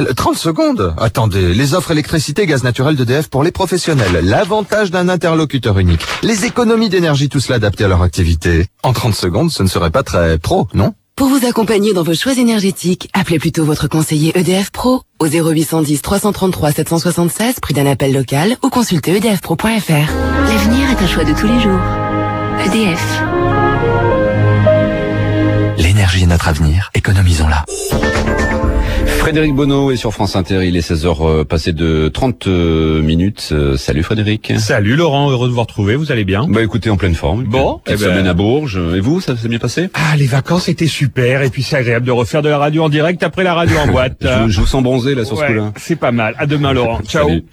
30 secondes. Attendez, les offres électricité gaz naturel d'EDF pour les professionnels, l'avantage d'un interlocuteur unique, les économies d'énergie, tout cela adapté à leur activité. En 30 secondes, ce ne serait pas très pro, non? Pour vous accompagner dans vos choix énergétiques, appelez plutôt votre conseiller EDF Pro au 0810 333 776, prix d'un appel local, ou consultez edfpro.fr. L'avenir est un choix de tous les jours. EDF. L'énergie est notre avenir, économisons-la. Frédéric Bonneau est sur France Inter, il est 16h passé de 30 minutes. Salut Frédéric. Salut Laurent, heureux de vous retrouver, vous allez bien? Bah écoutez, en pleine forme. Bon, petite semaine à Bourges. Et vous, ça s'est bien passé? Ah, les vacances étaient super, et puis c'est agréable de refaire de la radio en direct après la radio en boîte. Je vous sens bronzé là sur ce coup-là. C'est pas mal. À demain Laurent. Ciao. Salut.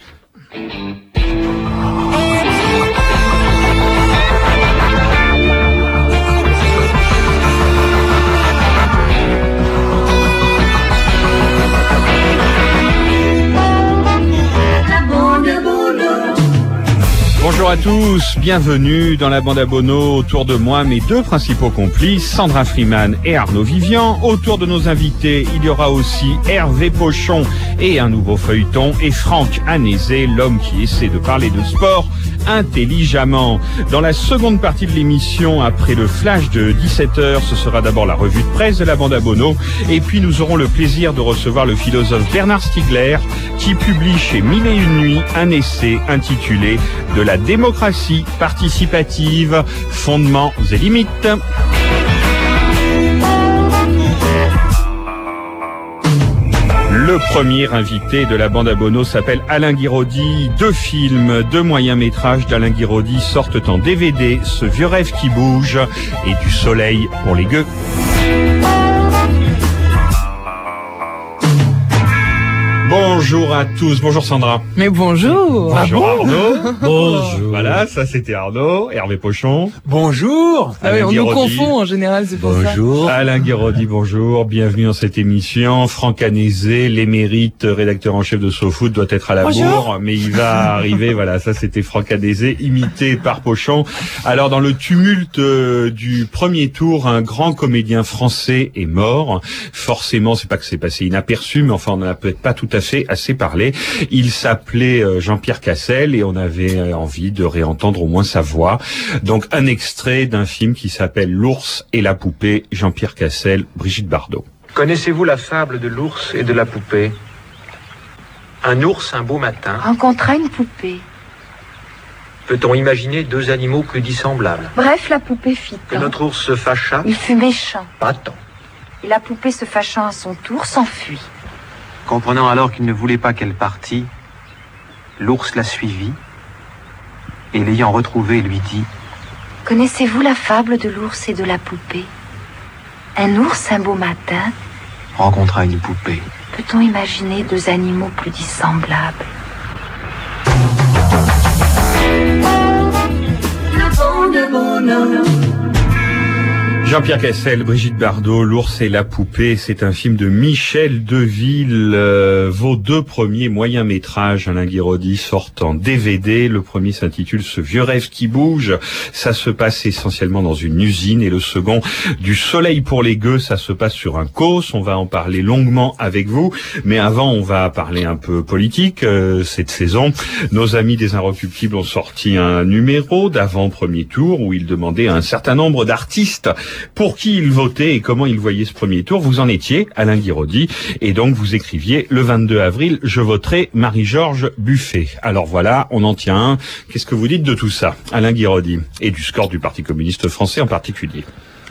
Bonjour à tous, bienvenue dans la bande à Bono. Autour de moi, mes deux principaux complices, Sandra Freeman et Arnaud Vivian. Autour de nos invités, il y aura aussi Hervé Pochon et un nouveau feuilleton, et Franck Anézé, l'homme qui essaie de parler de sport intelligemment. Dans la seconde partie de l'émission, après le flash de 17h, ce sera d'abord la revue de presse de la bande à Bono, et puis nous aurons le plaisir de recevoir le philosophe Bernard Stiegler, qui publie chez Mille et une nuits un essai intitulé « De la démocratie participative, fondements et limites ». Le premier invité de la bande à Bono s'appelle Alain Guiraudy. 2 films, 2 moyens-métrages d'Alain Guiraudy sortent en DVD, Ce vieux rêve qui bouge et Du soleil pour les gueux. Bonjour à tous, bonjour Sandra. Mais bonjour. Bonjour Arnaud. Bonjour. Voilà, ça c'était Arnaud. Hervé Pochon. Bonjour. Ah oui, on nous confond en général, c'est pour ça. Bonjour. Alain Guiraudy, bonjour. Bienvenue dans cette émission. Franck Anézé, l'émérite rédacteur en chef de SoFoot, doit être à la bourre, mais il va arriver. Voilà, ça c'était Franck Anézé, imité par Pochon. Alors, dans le tumulte du premier tour, un grand comédien français est mort. Forcément, c'est pas que c'est passé inaperçu, mais enfin, on n'en a peut-être pas tout à fait assez parlé. Il s'appelait Jean-Pierre Cassel et on avait envie de réentendre au moins sa voix. Donc un extrait d'un film qui s'appelle L'ours et la poupée, Jean-Pierre Cassel, Brigitte Bardot. Connaissez-vous la fable de l'ours et de la poupée? Un ours, un beau matin, rencontra une poupée. Peut-on imaginer 2 animaux plus dissemblables? Bref, la poupée fit Que tant. notre ours se fâcha? Il fut méchant. Pas tant. Et la poupée, se fâchant à son tour, s'enfuit. Comprenant alors qu'il ne voulait pas qu'elle partît, l'ours la suivit et l'ayant retrouvée lui dit: Connaissez-vous la fable de l'ours et de la poupée? Un ours, un beau matin, rencontra une poupée. peut-on imaginer 2 animaux plus dissemblables? Jean-Pierre Cassel, Brigitte Bardot, L'ours et la poupée, c'est un film de Michel Deville. Vos 2 premiers moyens-métrages, Alain Guiraudy, sortent en DVD. Le premier s'intitule Ce vieux rêve qui bouge. Ça se passe essentiellement dans une usine. Et le second, Du soleil pour les gueux, ça se passe sur un causse. On va en parler longuement avec vous. Mais avant, on va parler un peu politique. Cette saison, nos amis des Inrecuptibles ont sorti un numéro d'avant premier tour où ils demandaient à un certain nombre d'artistes pour qui il votait et comment il voyait ce premier tour. Vous en étiez, Alain Guiraudy, et donc vous écriviez le 22 avril, je voterai Marie-Georges Buffet. Alors voilà, on en tient un. Qu'est-ce que vous dites de tout ça, Alain Guiraudy, et du score du Parti communiste français en particulier?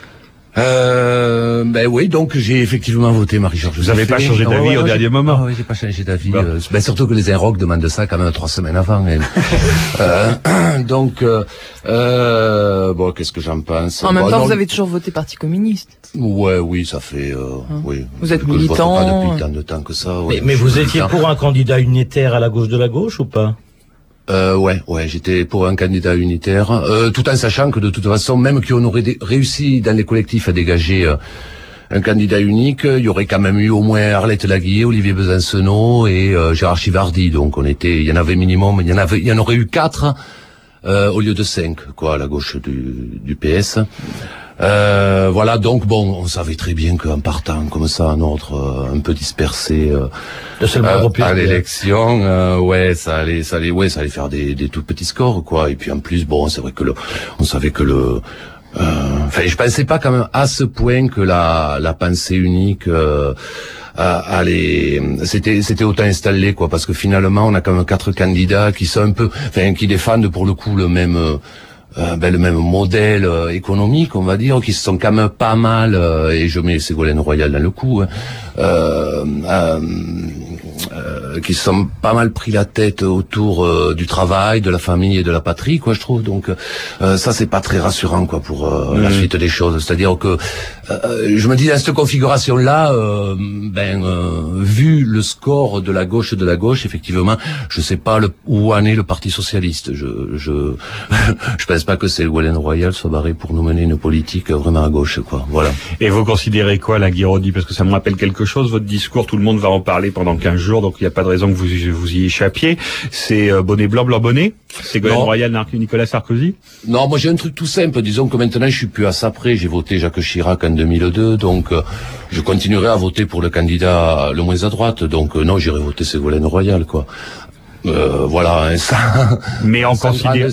Ben oui, donc j'ai effectivement voté Marie-Georges Buffet. Vous n'avez pas changé d'avis au dernier moment? Oui, j'ai pas changé d'avis. Ben surtout que les Inrocks demandent ça quand même 3 semaines avant. Donc, bon, qu'est-ce que j'en pense? En même temps, vous avez toujours voté Parti communiste. Ouais, oui, ça fait, oui. Vous êtes que je vote militant. pas depuis tant de temps que ça. Ouais, mais vous étiez pour un candidat unitaire à la gauche de la gauche ou pas? Ouais, j'étais pour un candidat unitaire, tout en sachant que de toute façon, même qu'on aurait réussi dans les collectifs à dégager un candidat unique, il y aurait quand même eu au moins Arlette Laguiller, Olivier Besancenot et Gérard Chivardi. Donc il y en avait minimum, il y en aurait eu 4 au lieu de 5, quoi, à la gauche du PS. Voilà, donc bon, on savait très bien qu'en partant comme ça, un ordre un peu dispersé à l'élection, ça allait faire des tout petits scores, quoi. Et puis en plus, bon, c'est vrai que on savait que je pensais pas quand même à ce point que la pensée unique c'était autant installé, quoi, parce que finalement, on a quand même 4 candidats qui sont qui défendent pour le coup le même modèle économique, on va dire, qui se sont quand même pas mal, et je mets Ségolène Royal dans le coup, qui se sont pas mal pris la tête autour du travail, de la famille et de la patrie, quoi, je trouve. Donc ça, c'est pas très rassurant, quoi, pour la suite des choses. C'est-à-dire que je me dis, dans cette configuration-là, vu le score de la gauche, effectivement, je sais pas où en est le Parti socialiste. Je pense pas que Ségolène Royal soit barré pour nous mener une politique vraiment à gauche, quoi. Voilà. Et vous considérez quoi, la Guiraudy? Parce que ça me rappelle quelque chose, votre discours, tout le monde va en parler pendant 15 jours, donc il n'y a pas de raison que vous y échappiez. C'est bonnet blanc, blanc bonnet? Ségolène Royal, Nicolas Sarkozy? Non, moi j'ai un truc tout simple. Disons que maintenant je suis plus à ça près. J'ai voté Jacques Chirac en 2002, donc je continuerai à voter pour le candidat le moins à droite. Donc non, j'irai voter Ségolène Royal, quoi. Voilà, ça. Mais en considérant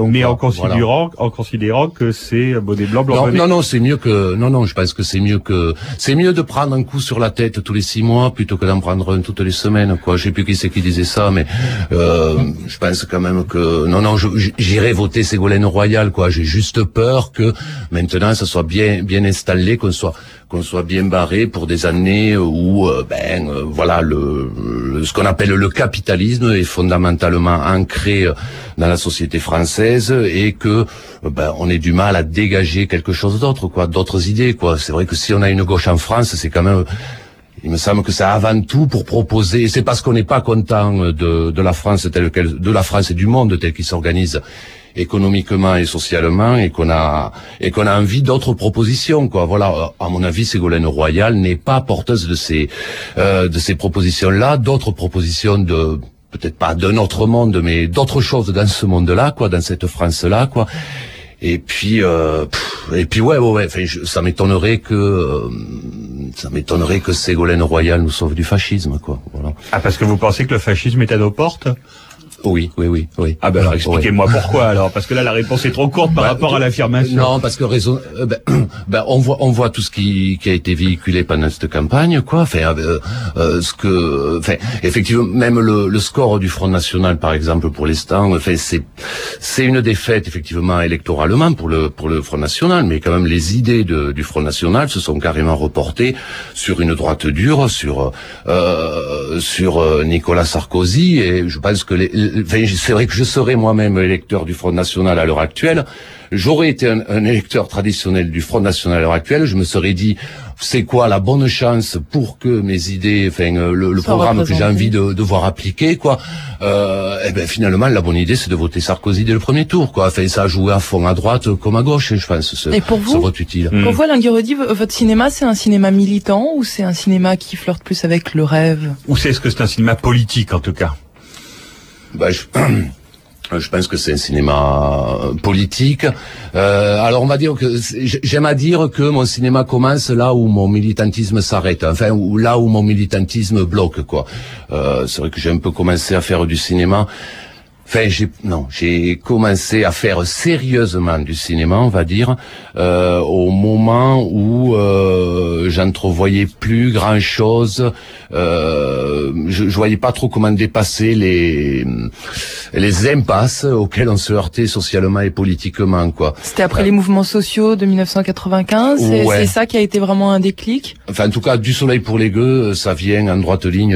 que c'est bonnet blanc, blanc bonnet. Non, c'est mieux que, je pense que c'est mieux de prendre un coup sur la tête tous les 6 mois plutôt que d'en prendre un toutes les semaines, quoi. Je sais plus qui c'est qui disait ça, mais, je pense quand même que, j'irai voter Ségolène Royal, quoi. J'ai juste peur que maintenant ça soit bien installé, qu'on soit bien barré pour des années où, voilà, ce qu'on appelle le capitalisme est fondamentalement ancré dans la société française, et que on ait du mal à dégager quelque chose d'autre, quoi, d'autres idées, quoi. C'est vrai que si on a une gauche en France, c'est quand même, il me semble que c'est avant tout pour proposer, et c'est parce qu'on n'est pas content de la France telle qu'elle, de la France et du monde tel qu'il s'organise économiquement et socialement, et qu'on a envie d'autres propositions, quoi. Voilà, à mon avis, Ségolène Royal n'est pas porteuse de ces propositions-là, d'autres propositions peut-être pas d'un autre monde, mais d'autres choses dans ce monde-là, quoi, dans cette France-là, quoi. Et puis ouais. Ça m'étonnerait que Ségolène Royal nous sauve du fascisme, quoi. Voilà. Ah, parce que vous pensez que le fascisme est à nos portes? Oui. Ah ben alors expliquez-moi pourquoi alors, parce que là la réponse est trop courte par rapport à l'affirmation. Non, parce que on voit tout ce qui a été véhiculé pendant cette campagne, quoi. Effectivement, même le score du Front National, par exemple, pour l'instant, c'est une défaite effectivement électoralement pour le Front National, mais quand même les idées du Front National se sont carrément reportées sur une droite dure, sur Nicolas Sarkozy, et je pense que c'est vrai que je serais moi-même électeur du Front National à l'heure actuelle. J'aurais été un électeur traditionnel du Front National à l'heure actuelle. Je me serais dit, c'est quoi la bonne chance pour que mes idées, le programme que j'ai envie de voir appliqué, quoi. Finalement, la bonne idée, c'est de voter Sarkozy dès le premier tour, quoi. Ça a joué à fond à droite comme à gauche, je pense. Et pour vous, ce vote utile. Pour vous, Alain Guiraudy, votre cinéma, c'est un cinéma militant ou c'est un cinéma qui flirte plus avec le rêve? Ou c'est un cinéma politique, en tout cas? Je pense que c'est un cinéma politique. Alors on va dire que j'aime à dire que mon cinéma commence là où mon militantisme s'arrête, ou là où mon militantisme bloque, quoi. C'est vrai que j'ai un peu commencé à faire du cinéma. J'ai commencé à faire sérieusement du cinéma, on va dire, au moment où j'entrevoyais plus grand chose. Je voyais pas trop comment dépasser les impasses auxquelles on se heurtait socialement et politiquement, quoi. C'était après les mouvements sociaux de 1995. Ouais. C'est ça qui a été vraiment un déclic. En tout cas, Du Soleil pour les gueux, ça vient en droite ligne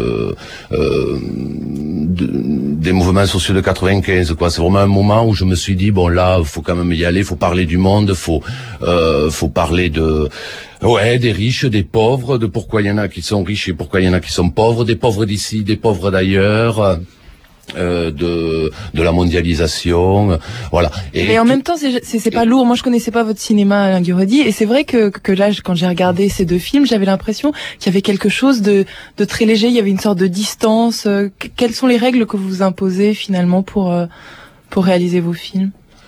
des mouvements sociaux de 95, quoi. C'est vraiment un moment où je me suis dit, bon, là, faut quand même y aller, faut parler du monde, faut parler des riches, des pauvres, de pourquoi il y en a qui sont riches et pourquoi il y en a qui sont pauvres, des pauvres d'ici, des pauvres d'ailleurs. De la mondialisation, voilà. Et en même temps, c'est pas lourd. Moi, je connaissais pas votre cinéma, Alain Guiraudy, et c'est vrai que là, quand j'ai regardé ces deux films, j'avais l'impression qu'il y avait quelque chose de très léger. Il y avait une sorte de distance. Quelles sont les règles que vous imposez finalement pour réaliser vos films?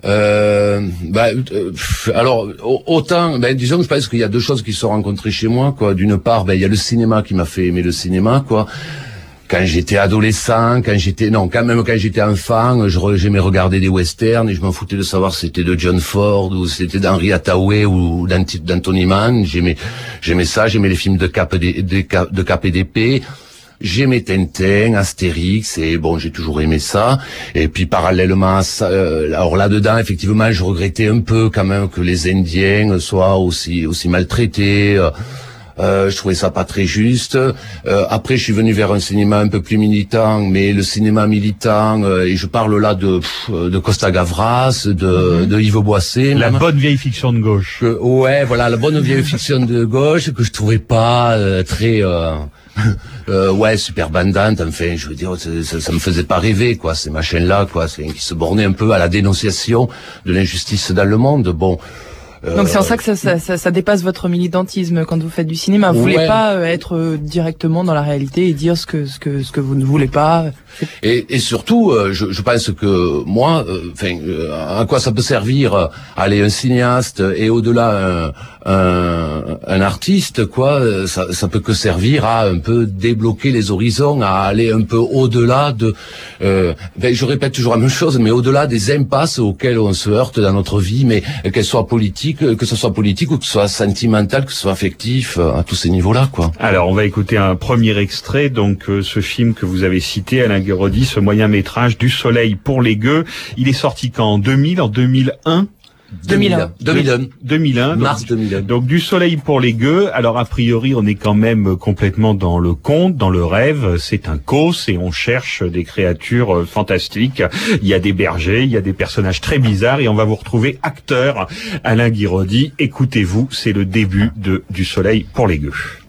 Alors autant, disons que je pense qu'il y a deux choses qui se sont rencontrées chez moi, quoi. D'une part, il y a le cinéma qui m'a fait aimer le cinéma, quoi. Quand j'étais adolescent, quand j'étais enfant, j'aimais regarder des westerns et je m'en foutais de savoir si c'était de John Ford ou si c'était d'Henry Hathaway ou d'Anthony Mann. J'aimais ça, j'aimais les films de Cap et d'épée. J'aimais Tintin, Astérix, et bon, j'ai toujours aimé ça. Et puis parallèlement à ça, alors là-dedans, effectivement, je regrettais un peu quand même que les Indiens soient aussi maltraités. Je trouvais ça pas très juste. Après, je suis venu vers un cinéma un peu plus militant, mais le cinéma militant, et je parle là de Costa Gavras, de Yves Boisset. La bonne vieille fiction de gauche. Ouais, voilà, la bonne vieille fiction de gauche que je trouvais pas très super bandante. Enfin, je veux dire, ça me faisait pas rêver, quoi, ces machins-là, quoi, qui se bornaient un peu à la dénonciation de l'injustice dans le monde. Bon. Donc c'est en ça que ça dépasse votre militantisme quand vous faites du cinéma. Vous voulez pas être directement dans la réalité et dire ce que vous ne voulez pas. Et surtout, je pense que moi, à quoi ça peut servir aller un cinéaste et au-delà un artiste, quoi. Ça peut que servir à un peu débloquer les horizons, à aller un peu au-delà de. Je répète toujours la même chose, mais au-delà des impasses auxquelles on se heurte dans notre vie, mais qu'elles soient politiques, que ce soit politique ou que ce soit sentimental, que ce soit affectif, à tous ces niveaux-là, quoi. Alors, on va écouter un premier extrait, donc ce film que vous avez cité, Alain Guéraudy, ce moyen-métrage Du soleil pour les gueux. Il est sorti quand? En 2000, en 2001? 2001. Mars 2001. Donc Du soleil pour les gueux. Alors a priori, on est quand même complètement dans le conte, dans le rêve. C'est un causse et on cherche des créatures fantastiques. Il y a des bergers, il y a des personnages très bizarres et on va vous retrouver acteur Alain Guéraudy. Écoutez-vous, c'est le début de Du soleil pour les gueux.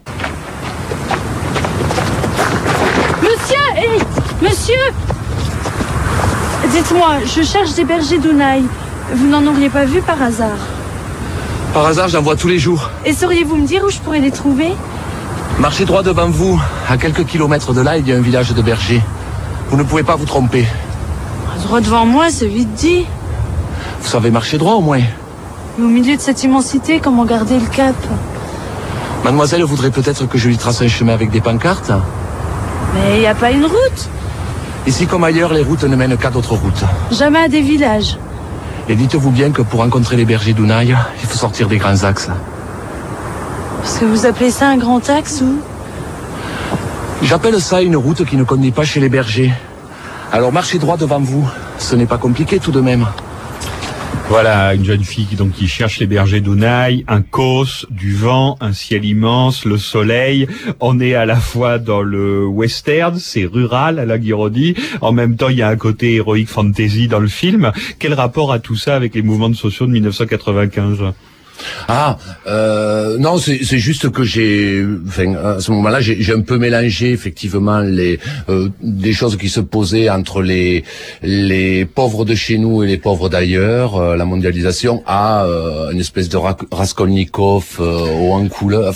Monsieur, dites-moi, je cherche des bergers d'Ounaï. Vous n'en auriez pas vu par hasard? Par hasard, j'en vois tous les jours. Et sauriez-vous me dire où je pourrais les trouver? Marchez droit devant vous. À quelques kilomètres de là, il y a un village de bergers. Vous ne pouvez pas vous tromper. Droit devant moi, c'est vite dit. Vous savez marcher droit au moins? Mais au milieu de cette immensité, comment garder le cap? Mademoiselle voudrait peut-être que je lui trace un chemin avec des pancartes? Mais il n'y a pas une route. Ici comme ailleurs, les routes ne mènent qu'à d'autres routes. Jamais à des villages. Et dites-vous bien que pour rencontrer les bergers d'Ounaï, il faut sortir des grands axes. Est-ce que vous appelez ça un grand axe ou? J'appelle ça une route qui ne conduit pas chez les bergers. Alors marchez droit devant vous. Ce n'est pas compliqué tout de même. Voilà, une jeune fille qui cherche les bergers d'Ounaï, un causse, du vent, un ciel immense, le soleil. On est à la fois dans le western, c'est rural, Alain Guéraudy. En même temps, il y a un côté héroïque fantasy dans le film. Quel rapport a tout ça avec les mouvements sociaux de 1995 ? Non, c'est juste que à ce moment-là, j'ai un peu mélangé effectivement des choses qui se posaient entre les pauvres de chez nous et les pauvres d'ailleurs, la mondialisation à une espèce de Raskolnikov ou en couleur,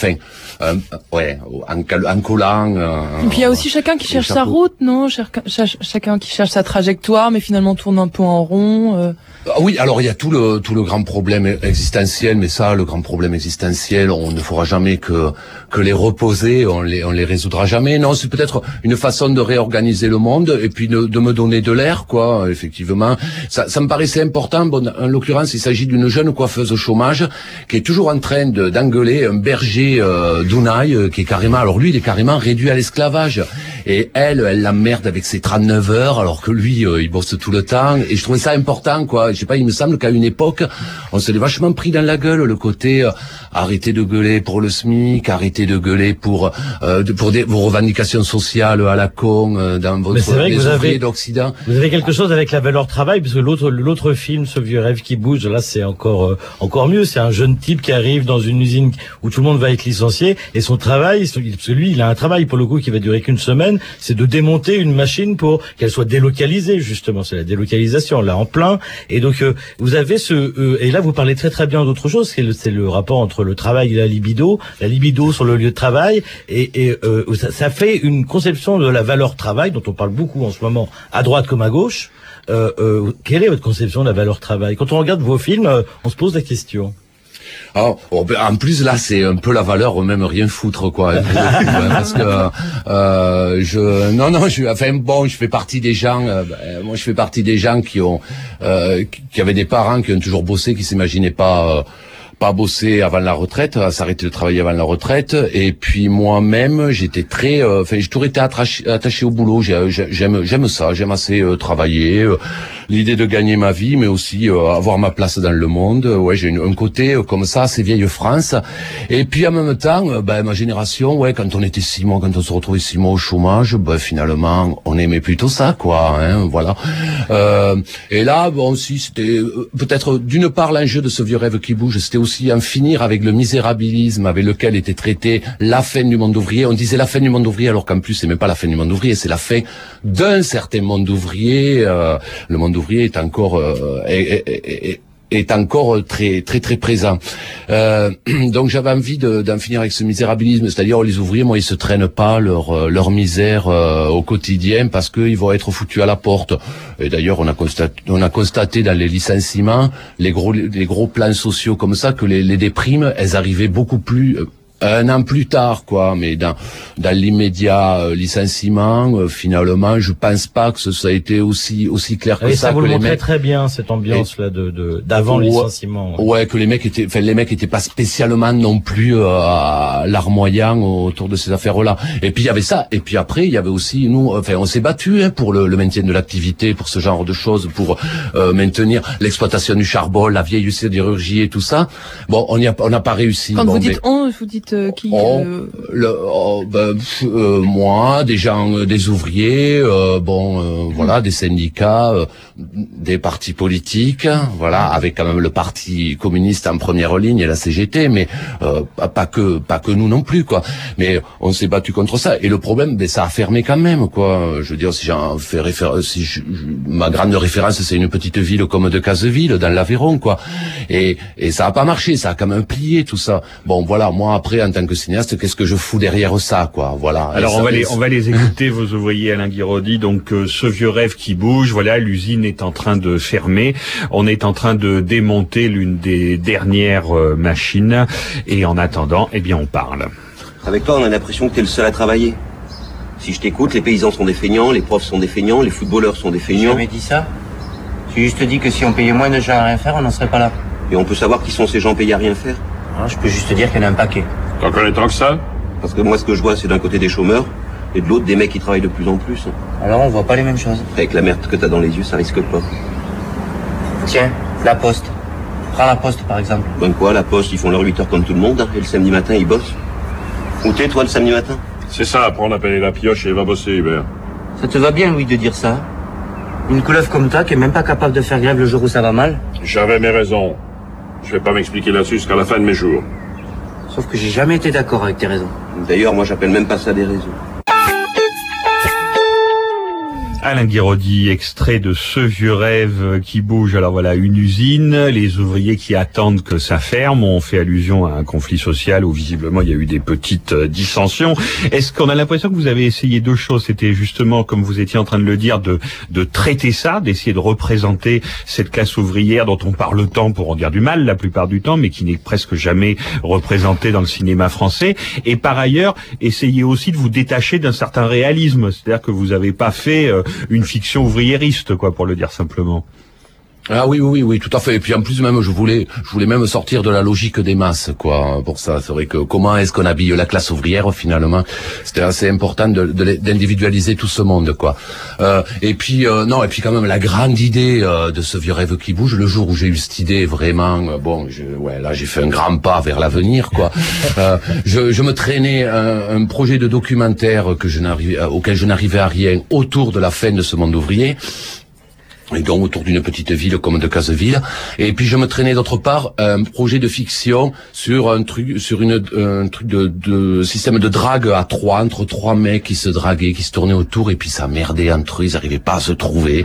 en collant. Et puis il y a aussi chacun qui cherche sa route, non? Chacun qui cherche sa trajectoire, mais finalement tourne un peu en rond. Oui, alors il y a tout le grand problème existentiel, mais ça, le grand problème existentiel, on ne fera jamais que les reposer, on les résoudra jamais. Non, c'est peut-être une façon de réorganiser le monde et puis de me donner de l'air, quoi. Effectivement, ça me paraissait important. Bon, en l'occurrence, il s'agit d'une jeune coiffeuse au chômage qui est toujours en train d'engueuler un berger d'Ounaï qui est carrément, alors lui, il est carrément réduit à l'esclavage. Et elle l'emmerde avec ses 39 heures, alors que lui, il bosse tout le temps. Et je trouvais ça important, quoi. Je sais pas, il me semble qu'à une époque, on se l'est vachement pris dans la gueule, le côté arrêtez de gueuler pour le SMIC, arrêtez de gueuler pour vos revendications sociales à la con dans les ouvriers d'Occident. Vous avez quelque chose avec la valeur travail, parce que l'autre film, Ce vieux rêve qui bouge, là c'est encore mieux. C'est un jeune type qui arrive dans une usine où tout le monde va être licencié et son travail, parce que lui il a un travail pour le coup qui va durer qu'une semaine, c'est de démonter une machine pour qu'elle soit délocalisée, justement. C'est la délocalisation là en plein. Et donc vous avez et là vous parlez très très bien d'autre chose, c'est le rapport entre le travail et la libido sur le lieu de travail, et ça fait une conception de la valeur travail dont on parle beaucoup en ce moment à droite comme à gauche, quelle est votre conception de la valeur travail? Quand on regarde vos films, on se pose la question. Alors, en plus là, c'est un peu la valeur même rien foutre quoi. Parce que je fais partie des gens. Moi, je fais partie des gens qui avaient des parents qui ont toujours bossé, qui s'imaginaient pas bosser avant la retraite, s'arrêter de travailler avant la retraite. Et puis moi-même, j'étais j'ai toujours été attaché au boulot. J'aime ça, j'aime assez travailler. L'idée de gagner ma vie, mais aussi avoir ma place dans le monde. Ouais, j'ai un côté comme ça, c'est vieille France. Et puis en même temps, ma génération, quand on était 6 mois, quand on se retrouvait 6 mois au chômage, finalement, on aimait plutôt ça, quoi. Voilà. Et là, si c'était peut-être d'une part l'enjeu de ce vieux rêve qui bouge, c'était aussi en finir avec le misérabilisme avec lequel était traité la fin du monde ouvrier. On disait la fin du monde ouvrier, alors qu'en plus c'est même pas la fin du monde ouvrier, c'est la fin d'un certain monde ouvrier. Le monde ouvrier est encore très très très présent. Donc j'avais envie d'en finir avec ce misérabilisme, c'est-à-dire les ouvriers, moi, ils se traînent pas leur misère au quotidien parce qu'ils vont être foutus à la porte. Et d'ailleurs, on a constaté dans les licenciements, les gros plans sociaux comme ça, que les déprimes, elles arrivaient beaucoup plus un an plus tard, quoi. Mais dans l'immédiat licenciement, finalement, je pense pas que ça a été aussi clair que ça. Vous le montrez très bien cette ambiance-là d'avant le licenciement. Ouais, que les mecs étaient pas spécialement non plus larmoyants autour de ces affaires-là. Et puis il y avait ça. Et puis après, il y avait aussi on s'est battu pour le maintien de l'activité, pour ce genre de choses, pour maintenir l'exploitation du charbon, la vieille sidérurgie et tout ça. Bon, on n'a pas réussi. Quand vous dites vous dites qui moi, des gens, des ouvriers, voilà, des syndicats, des partis politiques, voilà, avec quand même le parti communiste en première ligne et la CGT, mais pas que nous non plus, quoi. Mais on s'est battu contre ça. Et le problème, ça a fermé quand même, quoi. Je veux dire, si j'en fais référence, ma grande référence, c'est une petite ville comme Decazeville, dans l'Aveyron, quoi. Et ça a pas marché, ça a quand même plié tout ça. Bon, voilà, moi après, en tant que cinéaste, qu'est-ce que je fous derrière ça, quoi. Voilà. Alors on va les écouter, vos ouvriers, Alain Guiraudy. Donc ce vieux rêve qui bouge, voilà, l'usine est en train de fermer. On est en train de démonter l'une des dernières machines. Et en attendant, on parle. Avec toi, on a l'impression que t'es le seul à travailler. Si je t'écoute, les paysans sont des feignants, les profs sont des feignants, les footballeurs sont des feignants. J'ai jamais dit ça. J'ai juste dit que si on payait moins de gens à rien faire, on n'en serait pas là. Et on peut savoir qui sont ces gens payés à rien faire? Je peux juste te dire qu'il y en a un paquet. T'en connais tant que ça? Parce que moi, ce que je vois, c'est d'un côté des chômeurs, et de l'autre, des mecs qui travaillent de plus en plus. Alors, on voit pas les mêmes choses. Avec la merde que t'as dans les yeux, ça risque pas. Tiens, la poste. Prends la poste, par exemple. Quoi, la poste, ils font leur 8 heures comme tout le monde, et le samedi matin, ils bossent. Où t'es, toi, le samedi matin? C'est ça, apprendre à payer la pioche et va bosser, Hubert. Ça te va bien, Louis, de dire ça? Une couleuvre comme toi, qui est même pas capable de faire grève le jour où ça va mal? J'avais mes raisons. Je vais pas m'expliquer là-dessus jusqu'à la fin de mes jours. Sauf que j'ai jamais été d'accord avec tes raisons. D'ailleurs, moi, j'appelle même pas ça des raisons. Alain Guiraudy, extrait de Ce vieux rêve qui bouge. Alors voilà, une usine, les ouvriers qui attendent que ça ferme. On fait allusion à un conflit social où visiblement il y a eu des petites dissensions. Est-ce qu'on a l'impression que vous avez essayé deux choses? C'était justement, comme vous étiez en train de le dire, de traiter ça, d'essayer de représenter cette classe ouvrière dont on parle tant pour en dire du mal la plupart du temps, mais qui n'est presque jamais représentée dans le cinéma français. Et par ailleurs, essayer aussi de vous détacher d'un certain réalisme. C'est-à-dire que vous n'avez pas fait une fiction ouvriériste, quoi, pour le dire simplement. Ah oui, tout à fait. Et puis en plus même, je voulais même sortir de la logique des masses, quoi. Pour ça, c'est vrai que comment est-ce qu'on habille la classe ouvrière finalement? C'était assez important d'individualiser tout ce monde, quoi. Et puis quand même la grande idée de Ce vieux rêve qui bouge. Le jour où j'ai eu cette idée, vraiment, là j'ai fait un grand pas vers l'avenir, quoi. Je me traînais un projet de documentaire auquel je n'arrivais à rien autour de la fin de ce monde ouvrier. Et donc autour d'une petite ville comme Decazeville. Et puis je me traînais d'autre part un projet de fiction sur un truc de système de drague à trois, entre trois mecs qui se draguaient, qui se tournaient autour, et puis ça merdait entre eux, ils arrivaient pas à se trouver.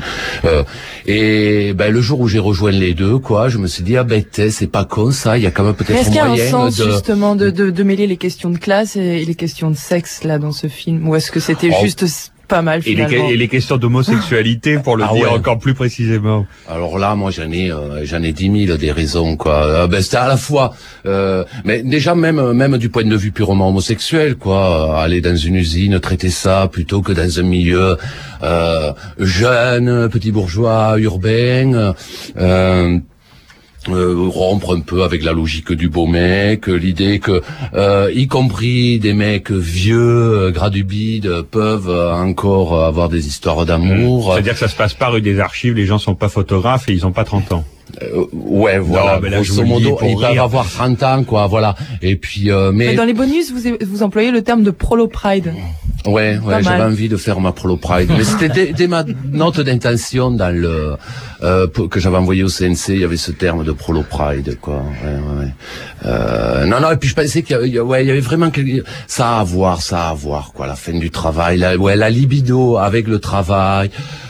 Le jour où j'ai rejoint les deux, quoi, je me suis dit c'est pas con ça, il y a quand même peut-être moyen de... Est-ce qu'il y a un sens justement de mêler les questions de classe et les questions de sexe là dans ce film, ou est-ce que c'était juste pas mal finalement. Et les questions d'homosexualité, pour le dire encore plus précisément. Alors là, moi, j'en ai 10 000 des raisons, quoi. C'était à la fois, mais déjà même du point de vue purement homosexuel, quoi. Aller dans une usine, traiter ça plutôt que dans un milieu jeune, petit bourgeois, urbain. Rompre un peu avec la logique du beau mec, l'idée que y compris des mecs vieux, gras du bide, peuvent encore avoir des histoires d'amour. C'est-à-dire que ça se passe pas rue des Archives, les gens sont pas photographes et ils ont pas 30 ans. Ouais, voilà. Non, là, grosso modo, ils peuvent avoir 30 ans, quoi, voilà. Et puis, mais dans les bonus, vous employez le terme de Prolo Pride. Ouais, j'avais envie de faire ma Prolo Pride. Mais c'était dès ma note d'intention dans le que j'avais envoyé au CNC, il y avait ce terme de Prolo Pride, quoi. Non, et puis je pensais qu'il y avait vraiment ça à voir, quoi. La fin du travail, la libido avec le travail.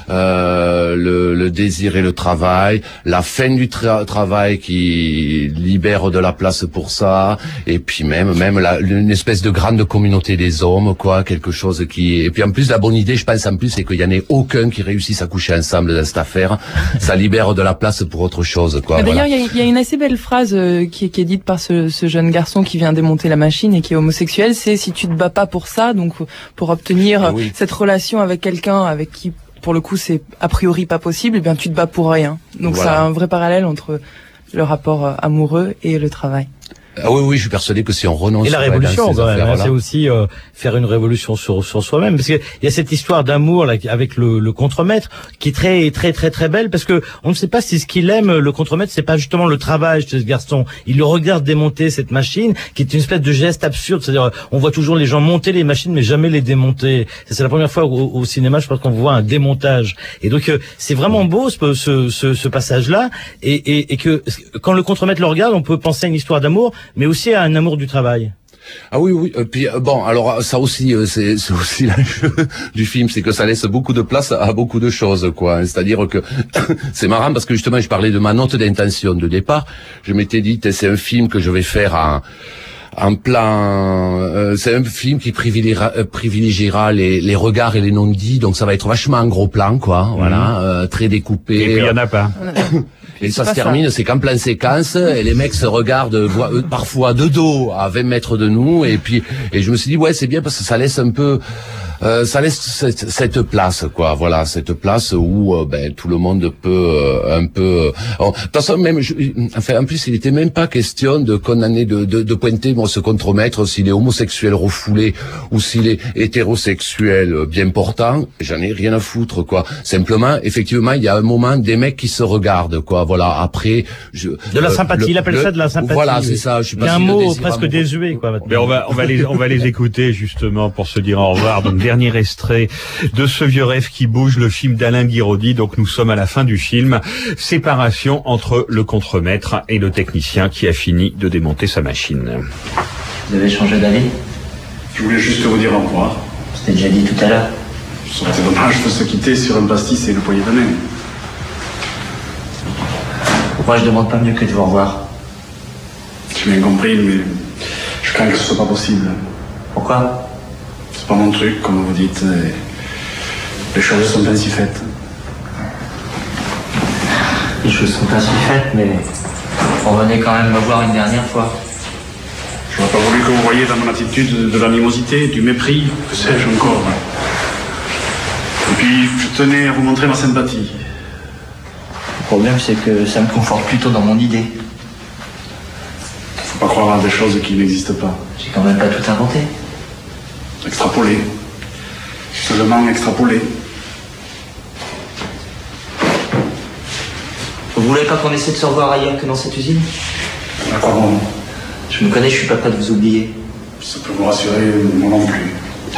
Le désir et le travail, la fin du travail qui libère de la place pour ça, et puis même une espèce de grande communauté des hommes, quoi, quelque chose et puis en plus la bonne idée, je pense en plus, c'est qu'il y en ait aucun qui réussisse à coucher ensemble dans cette affaire. Ça libère de la place pour autre chose, quoi. D'ailleurs, il y a une assez belle phrase qui est dite par ce jeune garçon qui vient démonter la machine et qui est homosexuel, c'est si tu te bats pas pour ça, donc pour obtenir cette relation avec quelqu'un avec qui pour le coup c'est a priori pas possible, eh bien tu te bats pour rien. Donc ça a un vrai parallèle entre le rapport amoureux et le travail. Ah oui, je suis persuadé que si on renonce... Et la révolution, quand même, c'est aussi faire une révolution sur soi-même. Parce que il y a cette histoire d'amour là, avec le contremaître qui est très, très, très, très belle, parce que on ne sait pas si ce qu'il aime, le contremaître, c'est pas justement le travail de ce garçon. Il le regarde démonter cette machine, qui est une espèce de geste absurde. C'est-à-dire, on voit toujours les gens monter les machines, mais jamais les démonter. C'est la première fois au cinéma, je pense qu'on voit un démontage. Et donc, c'est vraiment beau ce passage-là, et que quand le contremaître le regarde, on peut penser à une histoire d'amour, mais aussi à un amour du travail. Ah oui. Puis bon, alors ça aussi, c'est aussi l'enjeu du film, c'est que ça laisse beaucoup de place à beaucoup de choses, quoi. C'est-à-dire que c'est marrant parce que justement, je parlais de ma note d'intention de départ. Je m'étais dit, c'est un film que je vais faire en plan, c'est un film qui privilégiera les regards et les non-dits, donc ça va être vachement en gros plan, quoi. Voilà, très découpé. Et puis il y en a pas. Et ça se termine, c'est qu'en plein séquence, et les mecs se regardent parfois de dos à 20 mètres de nous, et je me suis dit, c'est bien parce que ça laisse un peu, ça laisse cette place, quoi. Voilà, cette place où tout le monde peut un peu. De toute façon, même, en plus, il était même pas question de condamner, de pointer ce contremaître s'il est homosexuel refoulé ou s'il est hétérosexuel bien portant. J'en ai rien à foutre, quoi. Simplement, effectivement, il y a un moment des mecs qui se regardent, quoi. Voilà. Après, de la sympathie. Il appelle ça de la sympathie. Voilà, c'est ça. Je suis pas un mot presque désuet, quoi. Mais on va les écouter justement pour se dire au revoir. Donc dernier extrait de Ce vieux rêve qui bouge, le film d'Alain Guiraudy. Donc nous sommes à la fin du film. Séparation entre le contremaître et le technicien qui a fini de démonter sa machine. Vous avez changé d'avis? Je voulais juste vous dire au revoir. C'était déjà dit tout à l'heure. Ça aurait été dommage de se quitter sur un pastis et le poignet de main. Pourquoi je demande pas mieux que de vous revoir? J'ai bien compris, mais je crains que ce soit pas possible. Pourquoi? C'est pas mon truc, comme vous dites. Les choses sont ainsi faites. Les choses sont ainsi faites, mais revenez quand même me voir une dernière fois. Je n'aurais pas voulu que vous voyiez dans mon attitude de l'animosité, du mépris, que sais-je encore. Et puis, je tenais à vous montrer ma sympathie. Le problème, c'est que ça me conforte plutôt dans mon idée. Faut pas croire à des choses qui n'existent pas. J'ai quand même pas tout inventé. Extrapoler. Seulement extrapoler. Vous voulez pas qu'on essaie de se revoir ailleurs que dans cette usine? À quoi bon? Je me connais, je suis pas prêt de vous oublier. Ça peut vous rassurer, moi non plus.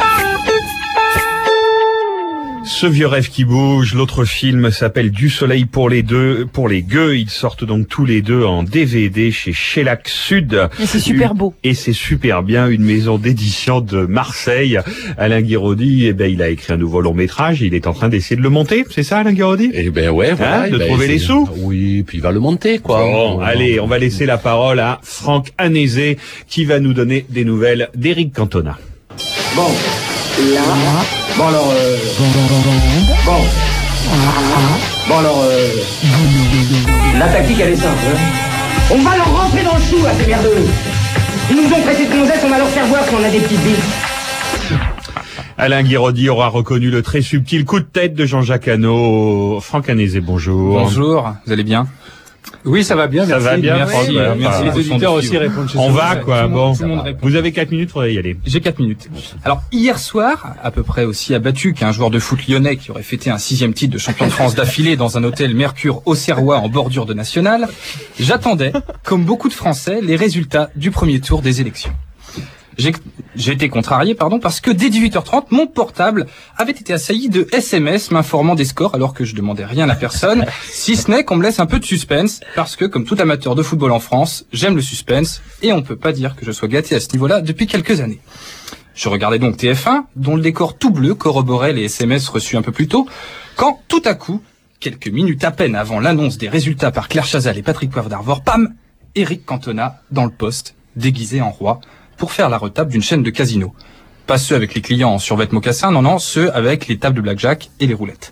Ce vieux rêve qui bouge, l'autre film s'appelle Du soleil pour les gueux. Ils sortent donc tous les deux en DVD chez Shellac Sud. Et c'est super beau. Et c'est super bien, une maison d'édition de Marseille. Alain Guiraudy, il a écrit un nouveau long métrage, il est en train d'essayer de le monter, c'est ça Alain Guiraudy? Voilà. De trouver les sous? Oui, puis il va le monter, quoi. Bon, allez, on va laisser la parole à Franck Anézé qui va nous donner des nouvelles d'Éric Cantona. Bon, là. Bon alors, la tactique elle est simple. Hein. On va leur rentrer dans le chou à ces merdeux. Ils nous ont prêté de gonzesse, on va leur faire voir qu'on a des petites billes. Alain Guiraudy aura reconnu le très subtil coup de tête de Jean-Jacques Hano. Franck Anézé, bonjour. Bonjour, vous allez bien? Oui, ça va bien, merci. Ça va bien, merci. Merci. Les auditeurs aussi répondent chez On va, vous. quoi, bon. Tout le monde répond. Vous avez 4 minutes, faudrait y aller. J'ai 4 minutes. Alors, hier soir, à peu près aussi abattu qu'un joueur de foot lyonnais qui aurait fêté un 6e titre de champion de France d'affilée dans un hôtel Mercure Auxerrois en bordure de National, j'attendais, comme beaucoup de Français, les résultats du premier tour des élections. J'ai été contrarié, parce que dès 18h30, mon portable avait été assailli de SMS m'informant des scores alors que je demandais rien à personne, si ce n'est qu'on me laisse un peu de suspense, parce que, comme tout amateur de football en France, j'aime le suspense, et on peut pas dire que je sois gâté à ce niveau-là depuis quelques années. Je regardais donc TF1, dont le décor tout bleu corroborait les SMS reçus un peu plus tôt, quand, tout à coup, quelques minutes à peine avant l'annonce des résultats par Claire Chazal et Patrick Poivre d'Arvor, pam, Éric Cantona, dans le poste, déguisé en roi, pour faire la retape d'une chaîne de casino. Pas ceux avec les clients en survêt mocassin, non, ceux avec les tables de blackjack et les roulettes.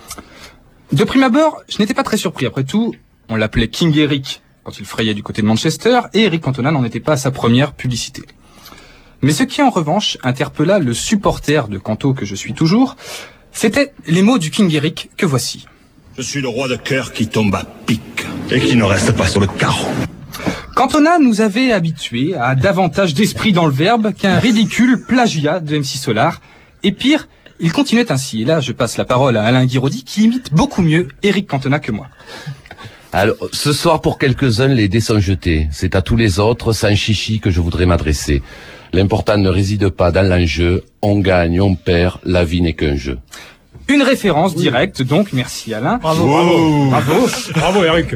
De prime abord, je n'étais pas très surpris. Après tout, on l'appelait King Eric quand il frayait du côté de Manchester, et Éric Cantona n'en était pas à sa première publicité. Mais ce qui, en revanche, interpella le supporter de Canto que je suis toujours, c'était les mots du King Eric que voici. Je suis le roi de cœur qui tombe à pic et qui ne reste pas sur le carreau. Cantona nous avait habitués à davantage d'esprit dans le verbe qu'un ridicule plagiat de MC Solar. Et pire, il continuait ainsi. Et là, je passe la parole à Alain Guiraudy qui imite beaucoup mieux Éric Cantona que moi. Alors, ce soir, pour quelques-uns, les dés sont jetés. C'est à tous les autres, sans chichi, que je voudrais m'adresser. L'important ne réside pas dans l'enjeu. On gagne, on perd, la vie n'est qu'un jeu. Une référence directe, donc, merci Alain. Bravo Eric.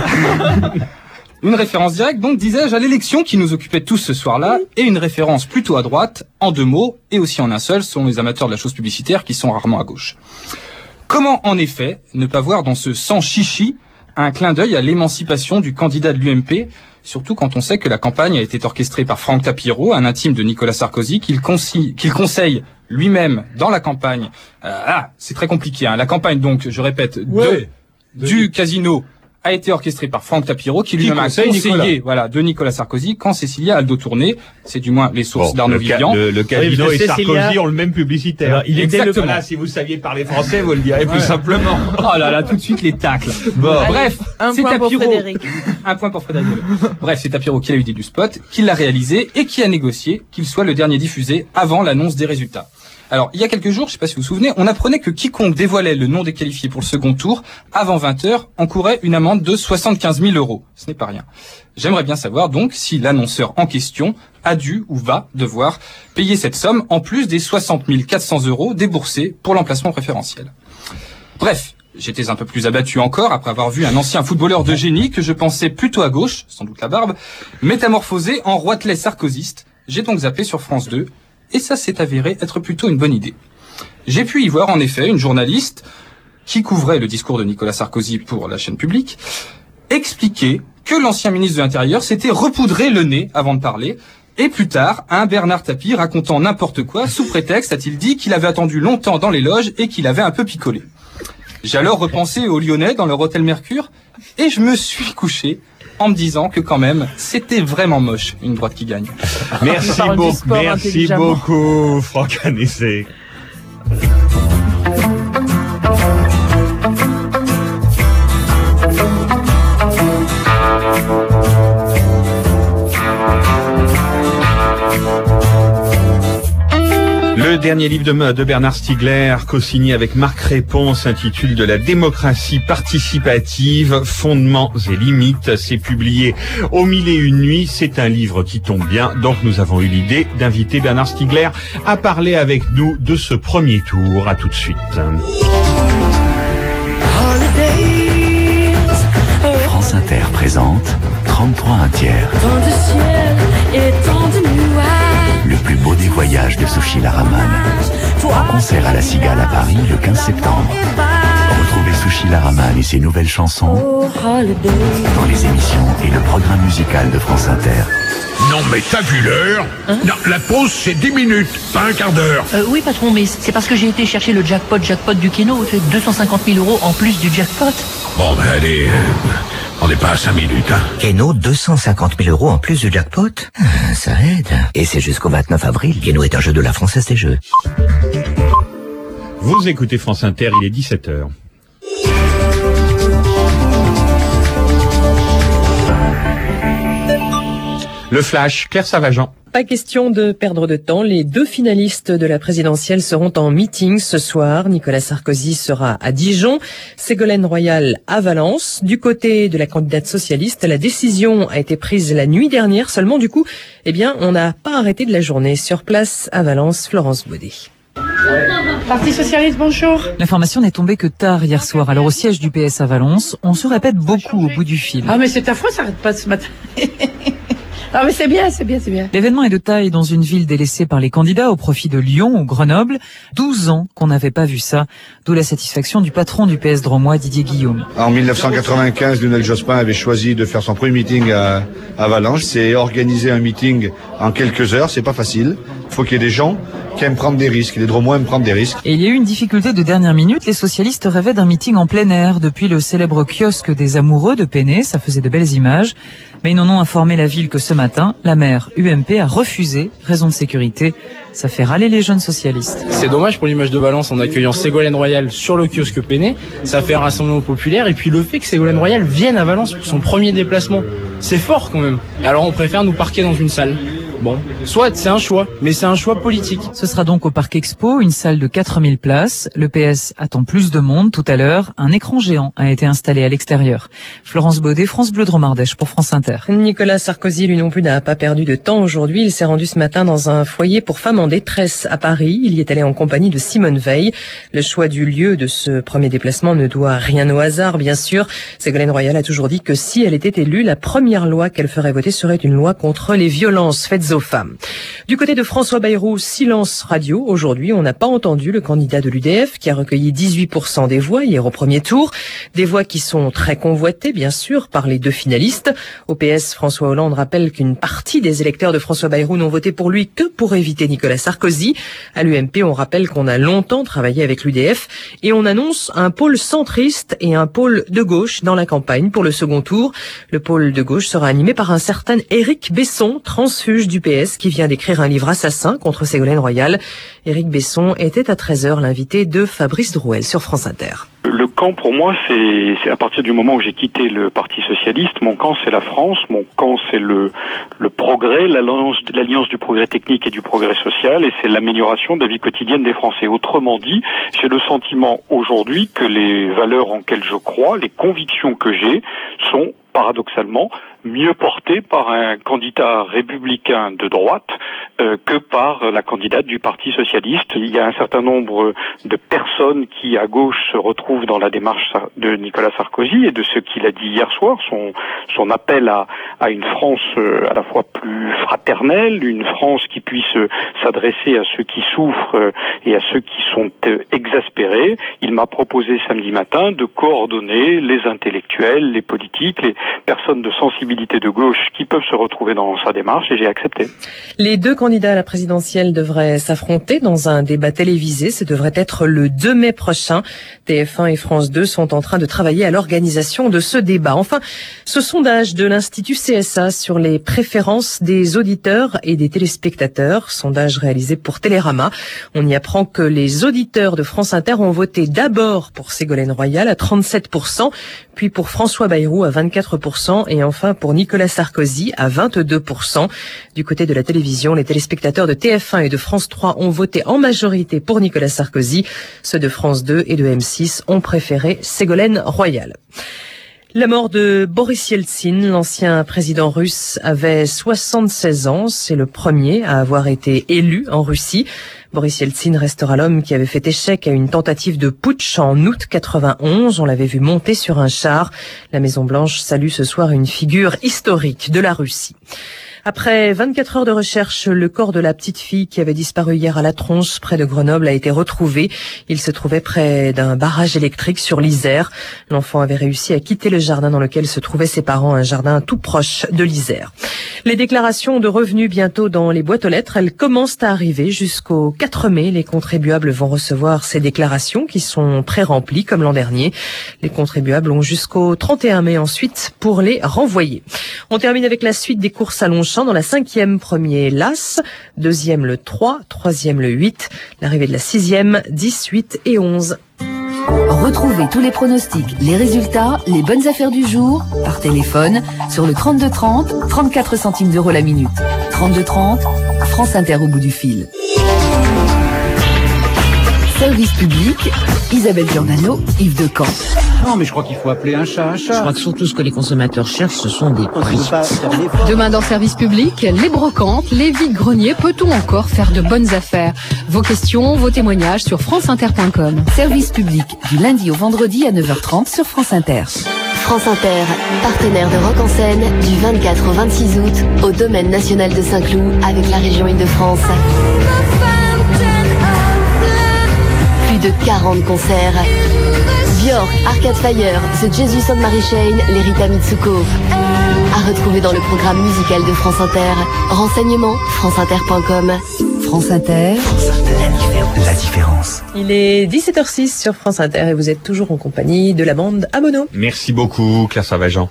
Une référence directe, donc, disais-je, à l'élection qui nous occupait tous ce soir-là, et une référence plutôt à droite, en 2 mots, et aussi en un seul, sont les amateurs de la chose publicitaire qui sont rarement à gauche. Comment, en effet, ne pas voir dans ce sans chichi un clin d'œil à l'émancipation du candidat de l'UMP, surtout quand on sait que la campagne a été orchestrée par Franck Tapiro, un intime de Nicolas Sarkozy, qu'il conseille lui-même dans la campagne. C'est très compliqué, hein. La campagne, donc, je répète, du casino a été orchestré par Franck Tapiro, qui lui-même a conseillé, de Nicolas Sarkozy, quand Cécilia Aldo tournait. C'est du moins les sources d'Arnaud Vivian. Le casino et Sarkozy ont le même publicitaire. Il était Voilà, si vous saviez parler français, vous le direz plus simplement. Oh là là, tout de suite les tacles. Bon. Bref, c'est Tapiro. Un point pour Frédéric. Bref, c'est Tapiro qui a eu l'idée du spot, qui l'a réalisé et qui a négocié qu'il soit le dernier diffusé avant l'annonce des résultats. Alors, il y a quelques jours, je sais pas si vous vous souvenez, on apprenait que quiconque dévoilait le nom des qualifiés pour le second tour, avant 20h, encourait une amende de 75 000 €. Ce n'est pas rien. J'aimerais bien savoir, donc, si l'annonceur en question a dû ou va devoir payer cette somme, en plus des 60 400 € déboursés pour l'emplacement préférentiel. Bref, j'étais un peu plus abattu encore après avoir vu un ancien footballeur de génie que je pensais plutôt à gauche, sans doute la barbe, métamorphosé en roitelet sarkozyste. J'ai donc zappé sur France 2, et ça s'est avéré être plutôt une bonne idée. J'ai pu y voir en effet une journaliste qui couvrait le discours de Nicolas Sarkozy pour la chaîne publique expliquer que l'ancien ministre de l'Intérieur s'était repoudré le nez avant de parler, et plus tard, un Bernard Tapie racontant n'importe quoi sous prétexte, a-t-il dit, qu'il avait attendu longtemps dans les loges et qu'il avait un peu picolé. J'ai alors repensé aux Lyonnais dans leur hôtel Mercure et je me suis couché en me disant que quand même, c'était vraiment moche, une droite qui gagne. Merci beaucoup, Franck Anézé. Le dernier livre de Bernard Stiegler, co-signé avec Marc Répon, s'intitule De la démocratie participative, fondements et limites. C'est publié au 1001 nuits. C'est un livre qui tombe bien. Donc nous avons eu l'idée d'inviter Bernard Stiegler à parler avec nous de ce premier tour. À tout de suite. France Inter présente 33 1 tiers. Tant de ciel et tant de nuages. Le plus beau des voyages de Sushi Laraman. En concert à la Cigale à Paris le 15 septembre. Retrouvez Sushi Sheila Rahman et ses nouvelles chansons dans les émissions et le programme musical de France Inter. Non mais t'as vu l'heure? Non, la pause c'est 10 minutes, pas un quart d'heure. Oui patron, mais c'est parce que j'ai été chercher le jackpot du Keno, 250 000 € en plus du jackpot. Bon ben allez, on n'est pas à 5 minutes, hein. Keno, 250 000 € en plus du jackpot, ça aide. Et c'est jusqu'au 29 avril, Keno est un jeu de la Française des Jeux. Vous écoutez France Inter, il est 17h. Le flash, Claire Savageant. Pas question de perdre de temps. Les deux finalistes de la présidentielle seront en meeting ce soir. Nicolas Sarkozy sera à Dijon, Ségolène Royal à Valence. Du côté de la candidate socialiste, la décision a été prise la nuit dernière. Seulement, du coup, on n'a pas arrêté de la journée. Sur place à Valence, Florence Baudet. Parti socialiste, bonjour. L'information n'est tombée que tard hier soir. Alors au siège du PS à Valence, on se répète beaucoup au bout du fil. Ah mais c'est affreux, ça arrête pas ce matin. Ah mais c'est bien. L'événement est de taille dans une ville délaissée par les candidats au profit de Lyon ou Grenoble. 12 ans qu'on n'avait pas vu ça, d'où la satisfaction du patron du PS drômois, Didier Guillaume. En 1995, Lionel Jospin avait choisi de faire son premier meeting à Valence. C'est organiser un meeting en quelques heures, c'est pas facile. Il faut qu'il y ait des gens qui aiment prendre des risques. Les drômois aiment prendre des risques. Et il y a eu une difficulté de dernière minute. Les socialistes rêvaient d'un meeting en plein air depuis le célèbre kiosque des amoureux de Péné. Ça faisait de belles images. Mais ils n'en ont informé la ville que ce matin, la maire UMP a refusé, raison de sécurité. Ça fait râler les jeunes socialistes. C'est dommage pour l'image de Valence en accueillant Ségolène Royal sur le kiosque Péné. Ça fait un rassemblement populaire. Et puis le fait que Ségolène Royal vienne à Valence pour son premier déplacement, c'est fort quand même. Alors on préfère nous parquer dans une salle. Bon, soit c'est un choix, mais c'est un choix politique. Ce sera donc au Parc Expo, une salle de 4000 places. Le PS attend plus de monde. Tout à l'heure, un écran géant a été installé à l'extérieur. Florence Baudet, France Bleu Dromardèche pour France Inter. Nicolas Sarkozy, lui non plus, n'a pas perdu de temps aujourd'hui. Il s'est rendu ce matin dans un foyer pour femmes en détresse à Paris. Il y est allé en compagnie de Simone Veil. Le choix du lieu de ce premier déplacement ne doit rien au hasard, bien sûr. Ségolène Royal a toujours dit que si elle était élue, la première loi qu'elle ferait voter serait une loi contre les violences faites aux femmes. Du côté de François Bayrou, silence radio. Aujourd'hui, on n'a pas entendu le candidat de l'UDF qui a recueilli 18% des voix hier au premier tour. Des voix qui sont très convoitées, bien sûr, par les deux finalistes. Au PS, François Hollande rappelle qu'une partie des électeurs de François Bayrou n'ont voté pour lui que pour éviter Nicolas Sarkozy. À l'UMP, on rappelle qu'on a longtemps travaillé avec l'UDF et on annonce un pôle centriste et un pôle de gauche dans la campagne pour le second tour. Le pôle de gauche sera animé par un certain Éric Besson, transfuge du PS, qui vient d'écrire un livre assassin contre Ségolène Royal. Éric Besson était à 13h l'invité de Fabrice Drouel sur France Inter. Le camp, pour moi, c'est à partir du moment où j'ai quitté le Parti socialiste, mon camp, c'est la France, mon camp, c'est le progrès, l'alliance du progrès technique et du progrès social, et c'est l'amélioration de la vie quotidienne des Français. Autrement dit, j'ai le sentiment aujourd'hui que les valeurs en lesquelles je crois, les convictions que j'ai, sont paradoxalement mieux portées par un candidat républicain de droite que par la candidate du Parti socialiste. Il y a un certain nombre de personnes qui, à gauche, se retrouvent dans la démarche de Nicolas Sarkozy et de ce qu'il a dit hier soir, son appel à une France à la fois plus fraternelle, une France qui puisse s'adresser à ceux qui souffrent et à ceux qui sont exaspérés. Il m'a proposé samedi matin de coordonner les intellectuels, les politiques, les personnes de sensibilité de gauche qui peuvent se retrouver dans sa démarche, et j'ai accepté. Les deux candidats à la présidentielle devraient s'affronter dans un débat télévisé. Ce devrait être le 2 mai prochain. TF1 et France 2 sont en train de travailler à l'organisation de ce débat. Enfin, ce sondage de l'Institut CSA sur les préférences des auditeurs et des téléspectateurs, sondage réalisé pour Télérama. On y apprend que les auditeurs de France Inter ont voté d'abord pour Ségolène Royal à 37%, puis pour François Bayrou à 24% et enfin pour Nicolas Sarkozy à 22%. Du côté de la télévision, les téléspectateurs de TF1 et de France 3 ont voté en majorité pour Nicolas Sarkozy. Ceux de France 2 et de M6 ont préféré Ségolène Royal. La mort de Boris Yeltsin, l'ancien président russe, avait 76 ans. C'est le premier à avoir été élu en Russie. Boris Yeltsin restera l'homme qui avait fait échec à une tentative de putsch en août 91. On l'avait vu monter sur un char. La Maison-Blanche salue ce soir une figure historique de la Russie. Après 24 heures de recherche, le corps de la petite fille qui avait disparu hier à La Tronche, près de Grenoble, a été retrouvé. Il se trouvait près d'un barrage électrique sur l'Isère. L'enfant avait réussi à quitter le jardin dans lequel se trouvaient ses parents, un jardin tout proche de l'Isère. Les déclarations de revenus bientôt dans les boîtes aux lettres, elles commencent à arriver. Jusqu'au 4 mai, les contribuables vont recevoir ces déclarations qui sont pré-remplies comme l'an dernier. Les contribuables ont jusqu'au 31 mai ensuite pour les renvoyer. On termine avec la suite des courses à Longchamp. Dans la 5e, premier l'As, 2e le 3, 3e le 8, l'arrivée de la 6e, 10, 8 et 11. Retrouvez tous les pronostics, les résultats, les bonnes affaires du jour par téléphone sur le 32 30, 34 centimes d'euros la minute. 32 30, France Inter au bout du fil. Service public, Isabelle Giordano, Yves Decamp. Non, mais je crois qu'il faut appeler un chat un chat. Je crois que surtout ce que les consommateurs cherchent, ce sont des prix. Demain dans Service public, les brocantes, les vides-greniers, peut-on encore faire de bonnes affaires? Vos questions, vos témoignages sur franceinter.com. Service public, du lundi au vendredi à 9h30 sur France Inter. France Inter, partenaire de Rock en Seine, du 24 au 26 août, au Domaine National de Saint-Cloud, avec la région Île-de-France. Plus de 40 concerts. Björk, Arcade Fire, The Jesus and Mary Chain, les Rita Mitsuko. À retrouver dans le programme musical de France Inter. Renseignements, franceinter.com. France Inter. La différence. Il est 17h06 sur France Inter et vous êtes toujours en compagnie de la bande à Mono. Merci beaucoup, Claire Savageant.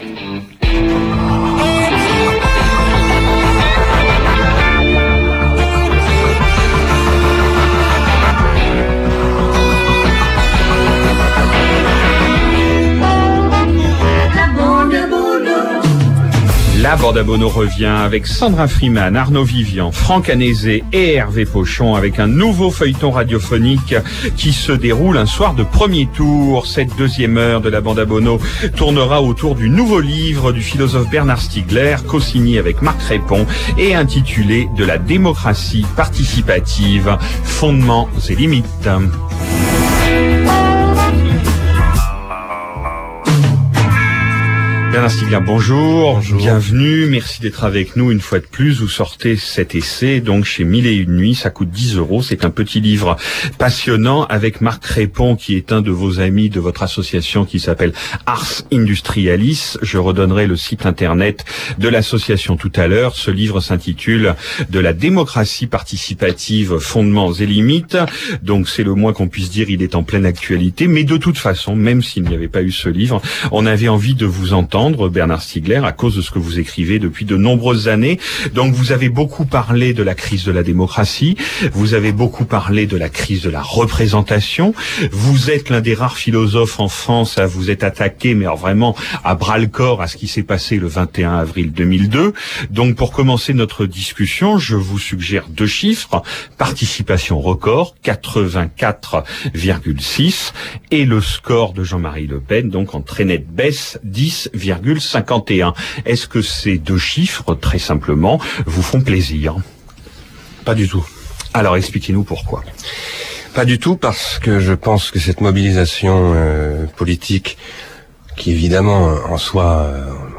La bande à Bono revient avec Sandra Freeman, Arnaud Vivian, Franck Anézé et Hervé Pochon avec un nouveau feuilleton radiophonique qui se déroule un soir de premier tour. Cette deuxième heure de la bande à Bono tournera autour du nouveau livre du philosophe Bernard Stiegler, co-signé avec Marc Répon et intitulé « De la démocratie participative, fondements et limites ». Bernard Stiegler, bonjour. Bienvenue, merci d'être avec nous une fois de plus. Vous sortez cet essai, donc chez 1001 nuits, ça coûte 10 €. C'est un petit livre passionnant avec Marc Répon, qui est un de vos amis de votre association qui s'appelle Ars Industrialis. Je redonnerai le site internet de l'association tout à l'heure. Ce livre s'intitule « De la démocratie participative, fondements et limites ». Donc c'est le moins qu'on puisse dire, il est en pleine actualité. Mais de toute façon, même s'il n'y avait pas eu ce livre, on avait envie de vous entendre, Bernard Stiegler, à cause de ce que vous écrivez depuis de nombreuses années. Donc vous avez beaucoup parlé de la crise de la démocratie, vous avez beaucoup parlé de la crise de la représentation, vous êtes l'un des rares philosophes en France à vous être attaqué, mais alors vraiment à bras-le-corps à ce qui s'est passé le 21 avril 2002. Donc pour commencer notre discussion, je vous suggère 2 chiffres, participation record, 84,6, et le score de Jean-Marie Le Pen, donc en très nette baisse, 10,51. Est-ce que ces 2 chiffres, très simplement, vous font plaisir? Pas du tout. Alors expliquez-nous pourquoi. Pas du tout, parce que je pense que cette mobilisation politique, qui évidemment en soi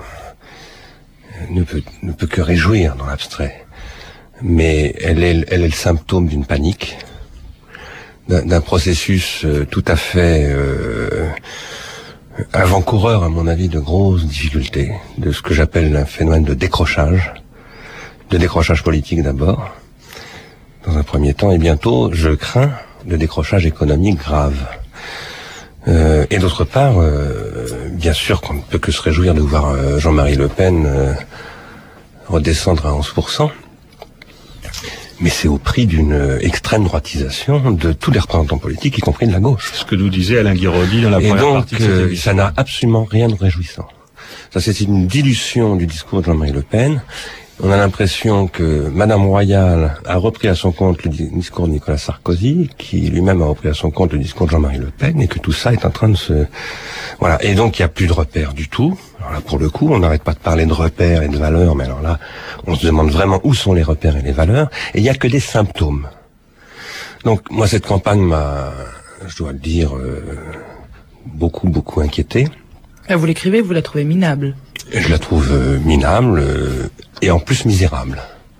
ne peut que réjouir dans l'abstrait, mais elle est le symptôme d'une panique, d'un processus tout à fait avant-coureur, à mon avis, de grosses difficultés, de ce que j'appelle un phénomène de décrochage politique d'abord, dans un premier temps, et bientôt, je crains, de décrochage économique grave. Et d'autre part, bien sûr qu'on ne peut que se réjouir de voir Jean-Marie Le Pen redescendre à 11%, mais c'est au prix d'une extrême droitisation de tous les représentants politiques, y compris de la gauche. Ce que nous disait Alain Guiraudy dans la première partie de cette émission. Ça n'a absolument rien de réjouissant. Ça, c'est une dilution du discours de Jean-Marie Le Pen. On a l'impression que Madame Royal a repris à son compte le discours de Nicolas Sarkozy, qui lui-même a repris à son compte le discours de Jean-Marie Le Pen, et que tout ça est en train de se... Voilà. Et donc, il n'y a plus de repères du tout. Alors là, pour le coup, on n'arrête pas de parler de repères et de valeurs, mais alors là, on se demande vraiment où sont les repères et les valeurs, et il n'y a que des symptômes. Donc, moi, cette campagne m'a, je dois le dire, beaucoup inquiété. Vous l'écrivez, vous la trouvez minable? Je la trouve minable, Et en plus misérable.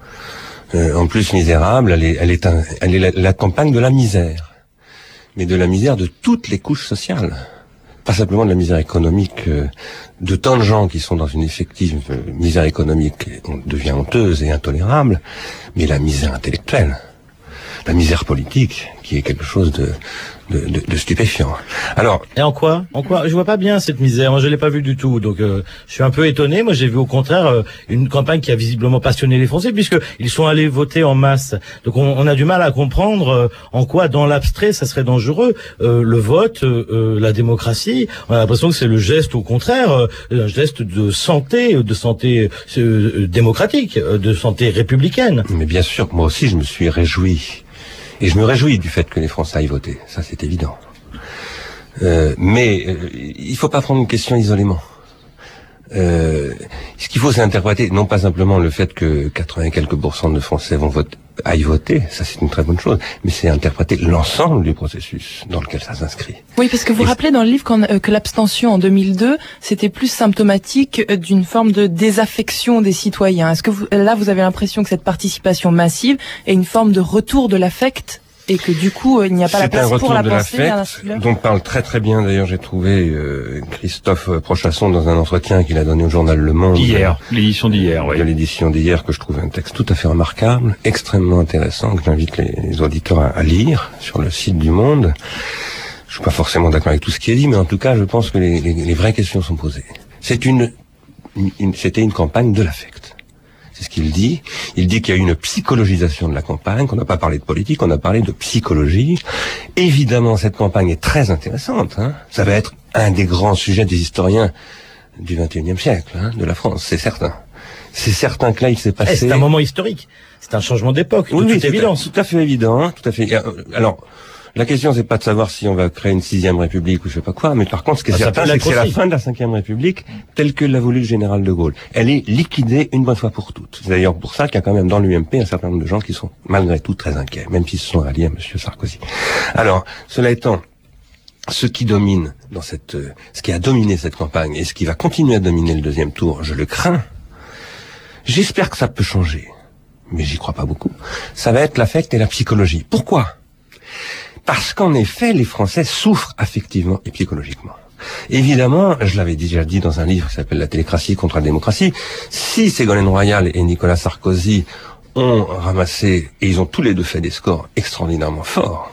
Elle est la campagne de la misère. Mais de la misère de toutes les couches sociales. Pas simplement de la misère économique de tant de gens qui sont dans une effective misère économique devient honteuse et intolérable, mais la misère intellectuelle, la misère politique, qui est quelque chose de stupéfiant. Alors. Et en quoi je vois pas bien cette misère. Moi, je l'ai pas vu du tout. Donc, je suis un peu étonné. Moi, j'ai vu au contraire une campagne qui a visiblement passionné les Français, puisque ils sont allés voter en masse. Donc, on a du mal à comprendre en quoi, dans l'abstrait, ça serait dangereux. Le vote, la démocratie. On a l'impression que c'est le geste, au contraire, un geste de santé démocratique, de santé républicaine. Mais bien sûr, moi aussi, je me suis réjoui. Et je me réjouis du fait que les Français aillent voter, ça c'est évident. Mais il faut pas prendre une question isolément. Ce qu'il faut, c'est interpréter non pas simplement le fait que 80 et quelques % de Français aillent voter, ça c'est une très bonne chose, mais c'est interpréter l'ensemble du processus dans lequel ça s'inscrit. Oui, parce que vous rappelez dans le livre que l'abstention en 2002, c'était plus symptomatique d'une forme de désaffection des citoyens. Est-ce que vous avez l'impression que cette participation massive est une forme de retour de l'affect et que du coup il n'y a pas la place pour la pensée dont parle très très bien d'ailleurs j'ai trouvé Christophe Prochasson dans un entretien qu'il a donné au journal Le Monde l'édition d'hier que je trouvais un texte tout à fait remarquable, extrêmement intéressant, que j'invite les auditeurs à lire sur le site du Monde. Je suis pas forcément d'accord avec tout ce qui est dit, mais en tout cas je pense que les vraies questions sont posées. C'était une campagne de l'affect. C'est ce qu'il dit. Il dit qu'il y a une psychologisation de la campagne, qu'on n'a pas parlé de politique, on a parlé de psychologie. Évidemment, cette campagne est très intéressante. Ça va être un des grands sujets des historiens du XXIe siècle, de la France, c'est certain. C'est certain que là, il s'est passé... C'est un moment historique. C'est un changement d'époque, de toute évidence. Tout à fait évident, tout à fait. Alors, la question, c'est pas de savoir si on va créer une 6e République ou je sais pas quoi, mais par contre, ce qui est certain, c'est que c'est la fin de la 5e République, telle que l'a voulu le général de Gaulle. Elle est liquidée une bonne fois pour toutes. C'est d'ailleurs pour ça qu'il y a quand même dans l'UMP un certain nombre de gens qui sont malgré tout très inquiets, même s'ils se sont alliés à M. Sarkozy. Alors, cela étant, ce qui domine dans ce qui a dominé cette campagne et ce qui va continuer à dominer le deuxième tour, je le crains. J'espère que ça peut changer, mais j'y crois pas beaucoup. Ça va être l'affect et la psychologie. Pourquoi ? Parce qu'en effet, les Français souffrent affectivement et psychologiquement. Évidemment, je l'avais déjà dit dans un livre qui s'appelle La télécratie contre la démocratie, si Ségolène Royal et Nicolas Sarkozy ont ramassé, et ils ont tous les deux fait des scores extraordinairement forts,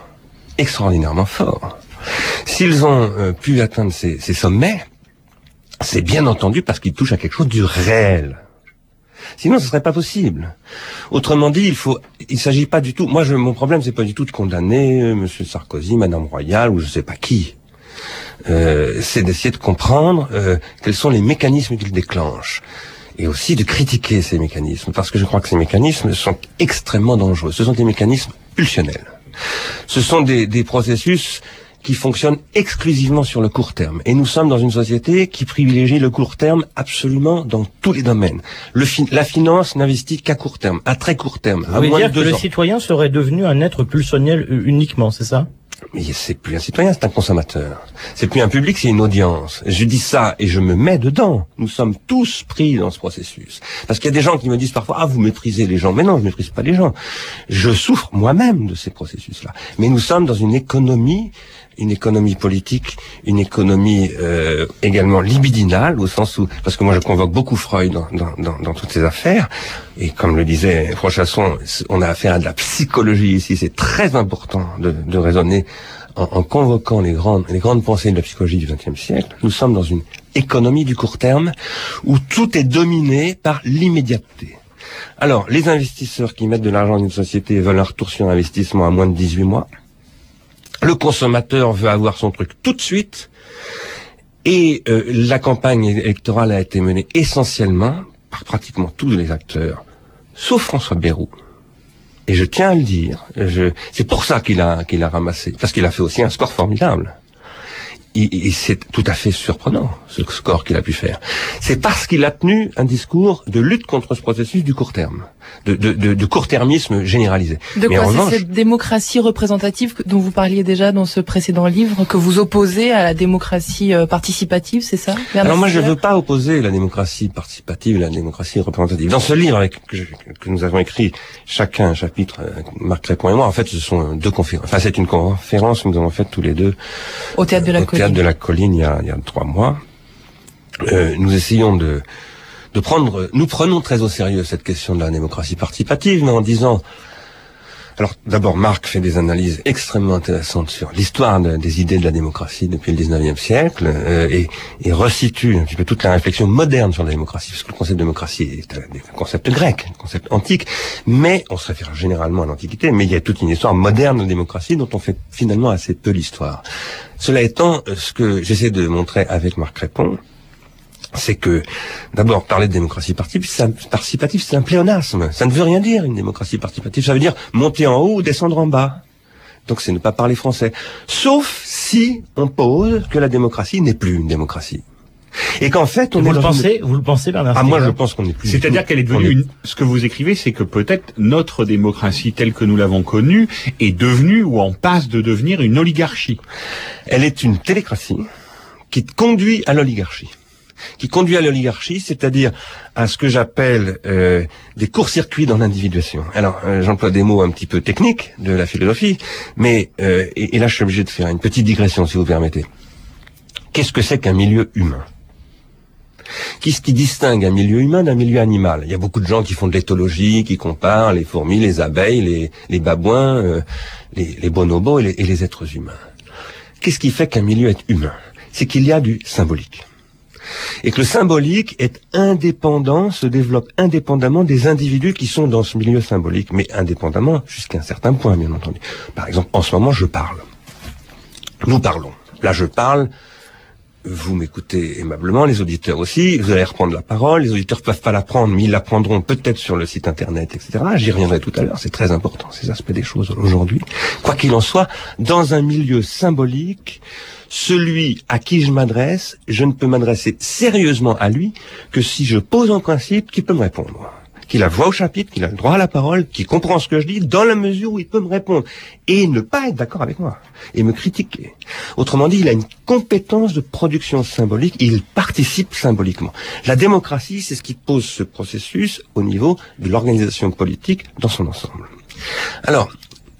s'ils ont pu atteindre ces sommets, c'est bien entendu parce qu'ils touchent à quelque chose du réel. Sinon, ce serait pas possible. Autrement dit, il s'agit pas du tout. Moi, mon problème, c'est pas du tout de condamner Monsieur Sarkozy, Madame Royal ou je sais pas qui. C'est d'essayer de comprendre quels sont les mécanismes qu'ils déclenchent et aussi de critiquer ces mécanismes, parce que je crois que ces mécanismes sont extrêmement dangereux. Ce sont des mécanismes pulsionnels. Ce sont des processus qui fonctionne exclusivement sur le court terme. Et nous sommes dans une société qui privilégie le court terme absolument dans tous les domaines. La finance n'investit qu'à court terme, à très court terme, à moins de 2 ans. Vous voulez dire que le citoyen serait devenu un être pulsionnel uniquement, c'est ça ? Mais c'est plus un citoyen, c'est un consommateur. C'est plus un public, c'est une audience. Je dis ça et je me mets dedans. Nous sommes tous pris dans ce processus. Parce qu'il y a des gens qui me disent parfois, vous méprisez les gens. Mais non, je méprise pas les gens. Je souffre moi-même de ces processus-là. Mais nous sommes dans une économie politique, une économie également libidinale, au sens où, parce que moi je convoque beaucoup Freud dans toutes ces affaires, et comme le disait Prochasson, on a affaire à de la psychologie ici, c'est très important de raisonner en convoquant les grandes pensées de la psychologie du XXe siècle. Nous sommes dans une économie du court terme, où tout est dominé par l'immédiateté. Alors, les investisseurs qui mettent de l'argent dans une société veulent un retour sur investissement à moins de 18 mois. Le consommateur veut avoir son truc tout de suite, et la campagne électorale a été menée essentiellement par pratiquement tous les acteurs, sauf François Bayrou. Et je tiens à le dire, c'est pour ça qu'il a ramassé, parce qu'il a fait aussi un score formidable. Et c'est tout à fait surprenant, ce score qu'il a pu faire. C'est parce qu'il a tenu un discours de lutte contre ce processus du court terme. de court-termisme généralisé. De quoi c'est cette démocratie représentative dont vous parliez déjà dans ce précédent livre, que vous opposez à la démocratie participative, c'est ça? Alors moi, je veux pas opposer la démocratie participative et la démocratie représentative. Dans ce livre que nous avons écrit chacun un chapitre, Marc Crépon et moi, en fait, ce sont deux conférences. Enfin, c'est une conférence que nous avons faite tous les deux au Théâtre de la Colline il y a 3 mois. Nous essayons nous prenons très au sérieux cette question de la démocratie participative, mais en disant, alors d'abord Marc fait des analyses extrêmement intéressantes sur l'histoire des idées de la démocratie depuis le 19e siècle, et resitue un petit peu toute la réflexion moderne sur la démocratie, parce que le concept de démocratie est un concept grec, un concept antique, mais on se réfère généralement à l'Antiquité, mais il y a toute une histoire moderne de démocratie dont on fait finalement assez peu l'histoire. Cela étant, ce que j'essaie de montrer avec Marc Crépon, c'est que, d'abord, parler de démocratie participative, c'est un pléonasme. Ça ne veut rien dire, une démocratie participative. Ça veut dire monter en haut ou descendre en bas. Donc c'est ne pas parler français. Sauf si on pose que la démocratie n'est plus une démocratie. Et qu'en fait, vous le pensez, Bernard? Ah, moi, je pense qu'on n'est plus. C'est-à-dire qu'elle est devenue ce que vous écrivez, c'est que peut-être notre démocratie telle que nous l'avons connue est devenue ou en passe de devenir une oligarchie. Elle est une télécratie qui conduit à l'oligarchie. C'est-à-dire à ce que j'appelle des courts-circuits dans l'individuation. Alors, j'emploie des mots un petit peu techniques de la philosophie, mais et là, je suis obligé de faire une petite digression, si vous permettez. Qu'est-ce que c'est qu'un milieu humain? Qu'est-ce qui distingue un milieu humain d'un milieu animal? Il y a beaucoup de gens qui font de l'éthologie, qui comparent les fourmis, les abeilles, les babouins, les bonobos et les êtres humains. Qu'est-ce qui fait qu'un milieu est humain? C'est qu'il y a du symbolique. Et que le symbolique est indépendant, se développe indépendamment des individus qui sont dans ce milieu symbolique, mais indépendamment jusqu'à un certain point, bien entendu. Par exemple, en ce moment, je parle. Nous parlons. Là, je parle. Vous m'écoutez aimablement, les auditeurs aussi. Vous allez reprendre la parole. Les auditeurs peuvent pas la prendre, mais ils la prendront peut-être sur le site internet, etc. J'y reviendrai tout à l'heure. C'est très important, ces aspects des choses aujourd'hui. Quoi qu'il en soit, dans un milieu symbolique, celui à qui je m'adresse, je ne peux m'adresser sérieusement à lui que si je pose un principe qu'il peut me répondre. Qu'il a voix au chapitre, qu'il a le droit à la parole, qu'il comprend ce que je dis, dans la mesure où il peut me répondre. Et ne pas être d'accord avec moi. Et me critiquer. Autrement dit, il a une compétence de production symbolique, il participe symboliquement. La démocratie, c'est ce qui pose ce processus au niveau de l'organisation politique dans son ensemble. Alors,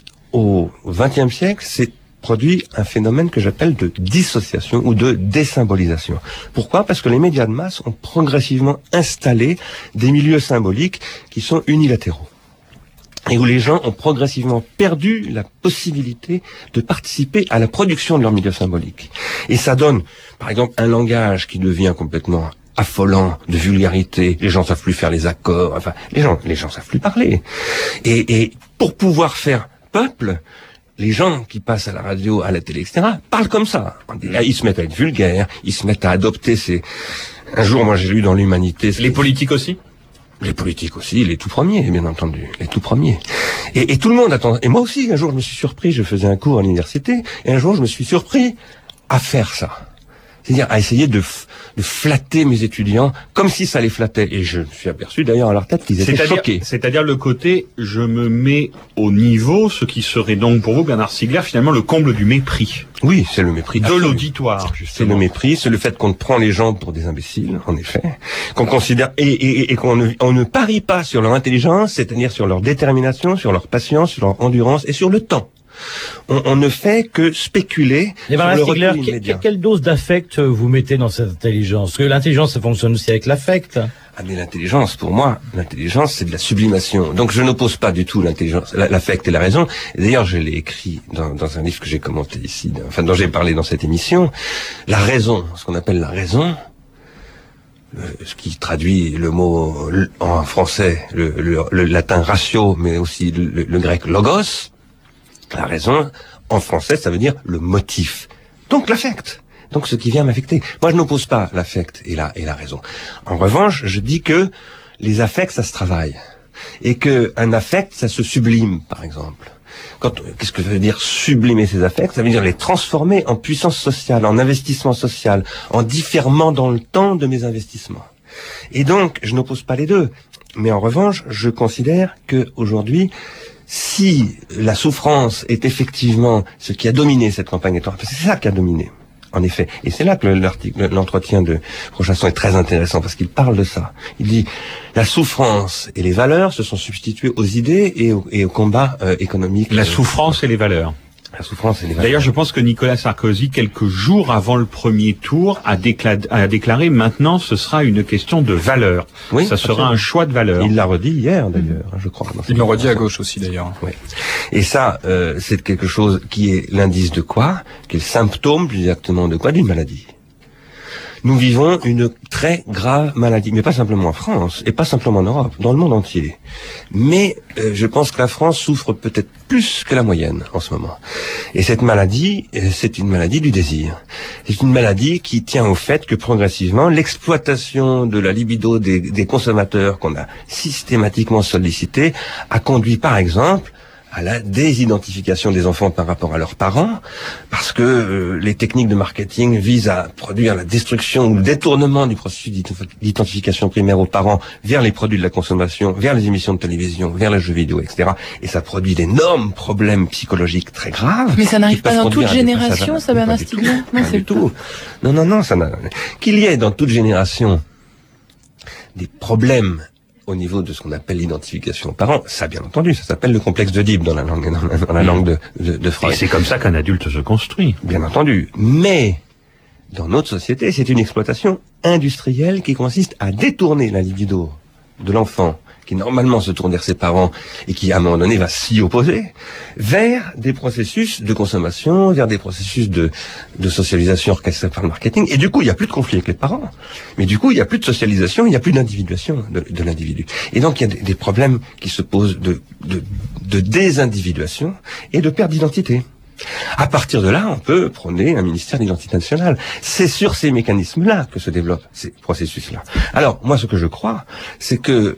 au XXe siècle, c'est produit un phénomène que j'appelle de dissociation ou de désymbolisation. Pourquoi? Parce que les médias de masse ont progressivement installé des milieux symboliques qui sont unilatéraux. Et où les gens ont progressivement perdu la possibilité de participer à la production de leur milieu symbolique. Et ça donne, par exemple, un langage qui devient complètement affolant, de vulgarité. Les gens savent plus faire les accords. Enfin, les gens savent plus parler. Et pour pouvoir faire peuple, les gens qui passent à la radio, à la télé, etc., parlent comme ça. Ils se mettent à être vulgaires, ils se mettent à adopter ces... Un jour, moi, j'ai lu dans l'Humanité... Les politiques aussi? Les politiques aussi, les tout premiers, bien entendu. Les tout premiers. Et tout le monde attend... Et moi aussi, un jour, je me suis surpris, je faisais un cours à l'université, et un jour, je me suis surpris à faire ça. C'est-à-dire à essayer de flatter mes étudiants comme si ça les flattait. Et je me suis aperçu d'ailleurs à leur tête qu'ils étaient choqués. C'est-à-dire le côté « je me mets au niveau », ce qui serait donc pour vous, Bernard Stiegler, finalement le comble du mépris. Oui, c'est le mépris. De l'auditoire, justement. C'est le mépris, c'est le fait qu'on prend les gens pour des imbéciles, en effet, qu'on considère et qu'on ne parie pas sur leur intelligence, c'est-à-dire sur leur détermination, sur leur patience, sur leur endurance et sur le temps. On ne fait que spéculer sur le retour immédiat. Quelle dose d'affect vous mettez dans cette intelligence? Parce que l'intelligence, ça fonctionne aussi avec l'affect. Ah mais l'intelligence, pour moi, l'intelligence, c'est de la sublimation. Donc je n'oppose pas du tout l'intelligence, l'affect et la raison. Et d'ailleurs, je l'ai écrit dans un livre que j'ai commenté ici, enfin dont j'ai parlé dans cette émission. La raison, ce qu'on appelle la raison, ce qui traduit le mot en français, le latin ratio, mais aussi le grec logos. La raison, en français, ça veut dire le motif. Donc l'affect. Donc ce qui vient m'affecter. Moi, je n'oppose pas l'affect et la raison. En revanche, je dis que les affects, ça se travaille. Et que un affect, ça se sublime, par exemple. Qu'est-ce que ça veut dire sublimer ces affects? Ça veut dire les transformer en puissance sociale, en investissement social, en différement dans le temps de mes investissements. Et donc, je n'oppose pas les deux. Mais en revanche, je considère que aujourd'hui, si la souffrance est effectivement ce qui a dominé cette campagne électorale, c'est ça qui a dominé, en effet. Et c'est là que l'entretien de Prochasson est très intéressant, parce qu'il parle de ça. Il dit, la souffrance et les valeurs se sont substituées aux idées et au combat économique. La souffrance et les valeurs. La souffrance et les valeurs. D'ailleurs, je pense que Nicolas Sarkozy, quelques jours avant le premier tour, a déclaré maintenant ce sera une question de valeur. Oui, ça sera un choix de valeur. Il l'a redit hier, d'ailleurs, je crois. Il l'a redit à gauche aussi, d'ailleurs. Oui. Et ça, c'est quelque chose qui est l'indice de quoi? Qui est le symptôme, plus exactement, de quoi? D'une maladie. Nous vivons une très grave maladie, mais pas simplement en France, et pas simplement en Europe, dans le monde entier. Mais je pense que la France souffre peut-être plus que la moyenne en ce moment. Et cette maladie, c'est une maladie du désir. C'est une maladie qui tient au fait que progressivement, l'exploitation de la libido des consommateurs qu'on a systématiquement sollicités a conduit par exemple à la désidentification des enfants par rapport à leurs parents, parce que les techniques de marketing visent à produire la destruction ou le détournement du processus d'identification primaire aux parents vers les produits de la consommation, vers les émissions de télévision, vers les jeux vidéo, etc. Et ça produit d'énormes problèmes psychologiques très graves. Mais ça n'arrive pas dans toute génération, ça, Bernard Stiegler? Non, c'est tout. Non, ça n'a... Qu'il y ait dans toute génération des problèmes au niveau de ce qu'on appelle l'identification aux parents, ça bien entendu, ça s'appelle le complexe d'Oedipe dans la langue de Freud. Et c'est comme ça qu'un adulte se construit. Bien entendu. Mais, dans notre société, c'est une exploitation industrielle qui consiste à détourner la libido de l'enfant, qui normalement se tourne vers ses parents et qui à un moment donné va s'y opposer, vers des processus de consommation, vers des processus de socialisation orchestrés par le marketing. Et du coup, il n'y a plus de conflit avec les parents. Mais du coup, il n'y a plus de socialisation, il n'y a plus d'individuation de l'individu. Et donc, il y a des problèmes qui se posent de désindividuation et de perte d'identité. À partir de là, on peut prôner un ministère d'identité nationale. C'est sur ces mécanismes-là que se développent ces processus-là. Alors, moi, ce que je crois, c'est que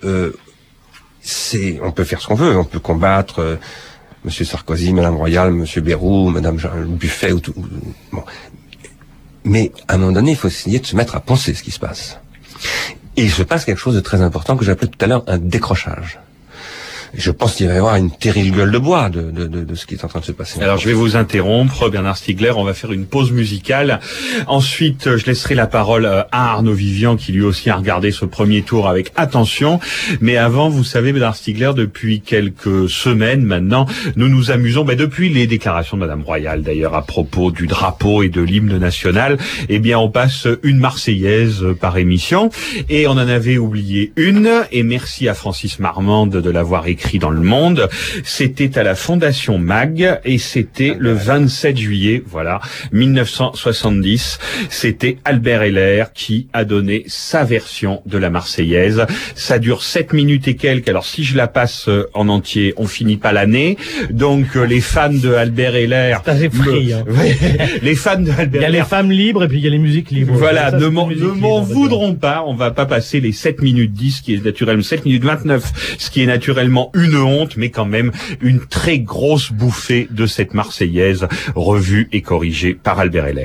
on peut faire ce qu'on veut, on peut combattre Monsieur Sarkozy, Madame Royal, Monsieur Bayrou, Madame Buffet, ou tout. Bon. Mais à un moment donné, il faut essayer de se mettre à penser ce qui se passe. Et il se passe quelque chose de très important que j'appelais tout à l'heure un décrochage. Je pense qu'il va y avoir une terrible gueule de bois de ce qui est en train de se passer. Alors je vais vous interrompre, Bernard Stiegler, on va faire une pause musicale. Ensuite, je laisserai la parole à Arnaud Vivian, qui lui aussi a regardé ce premier tour avec attention. Mais avant, vous savez, Bernard Stiegler, depuis quelques semaines maintenant, nous nous amusons, depuis les déclarations de Madame Royal d'ailleurs, à propos du drapeau et de l'hymne national, eh bien on passe une Marseillaise par émission. Et on en avait oublié une, et merci à Francis Marmande de l'avoir écrit dans Le Monde. C'était à la Fondation MAG et c'était le 27 juillet, 1970. C'était Albert Heller qui a donné sa version de la Marseillaise. Ça dure 7 minutes et quelques. Alors si je la passe en entier, on finit pas l'année. Donc les fans de Albert Heller... C'est assez free, hein. Les fans de Albert Heller... Il y a les femmes libres et puis il y a les musiques libres. Voilà, ne m'en voudront pas. On va pas passer les 7 minutes 10, qui est naturellement 7 minutes 29, ce qui est naturellement une honte, mais quand même une très grosse bouffée de cette Marseillaise revue et corrigée par Albert Heller.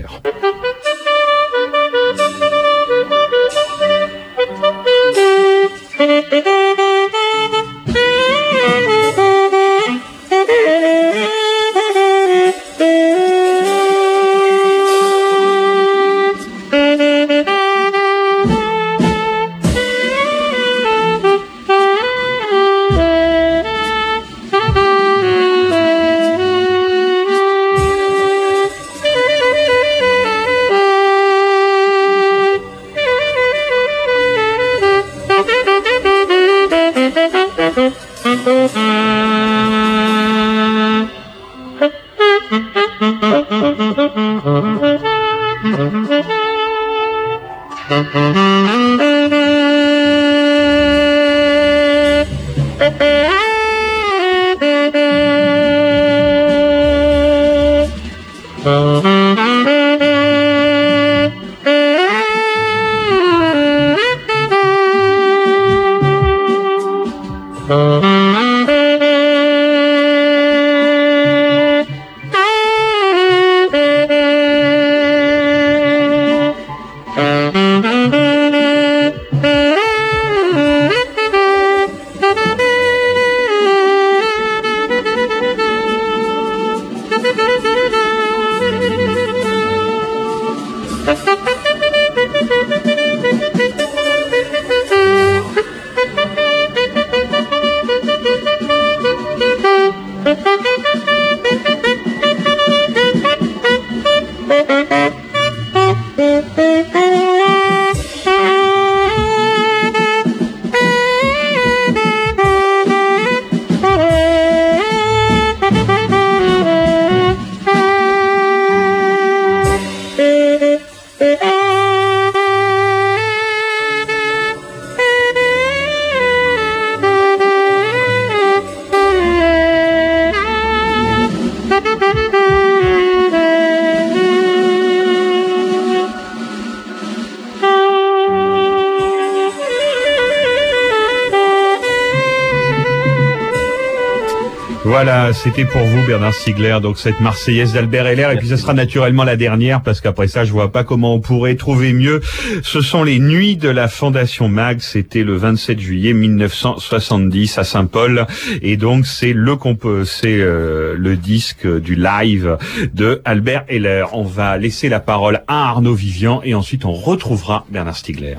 Voilà, c'était pour vous Bernard Stiegler, donc cette Marseillaise d'Albert Heller, et puis ce sera naturellement la dernière, parce qu'après ça je vois pas comment on pourrait trouver mieux. Ce sont les Nuits de la Fondation Mag, c'était le 27 juillet 1970 à Saint-Paul, et donc c'est le disque du live de Albert Heller. On va laisser la parole à Arnaud Vivian, et ensuite on retrouvera Bernard Stiegler.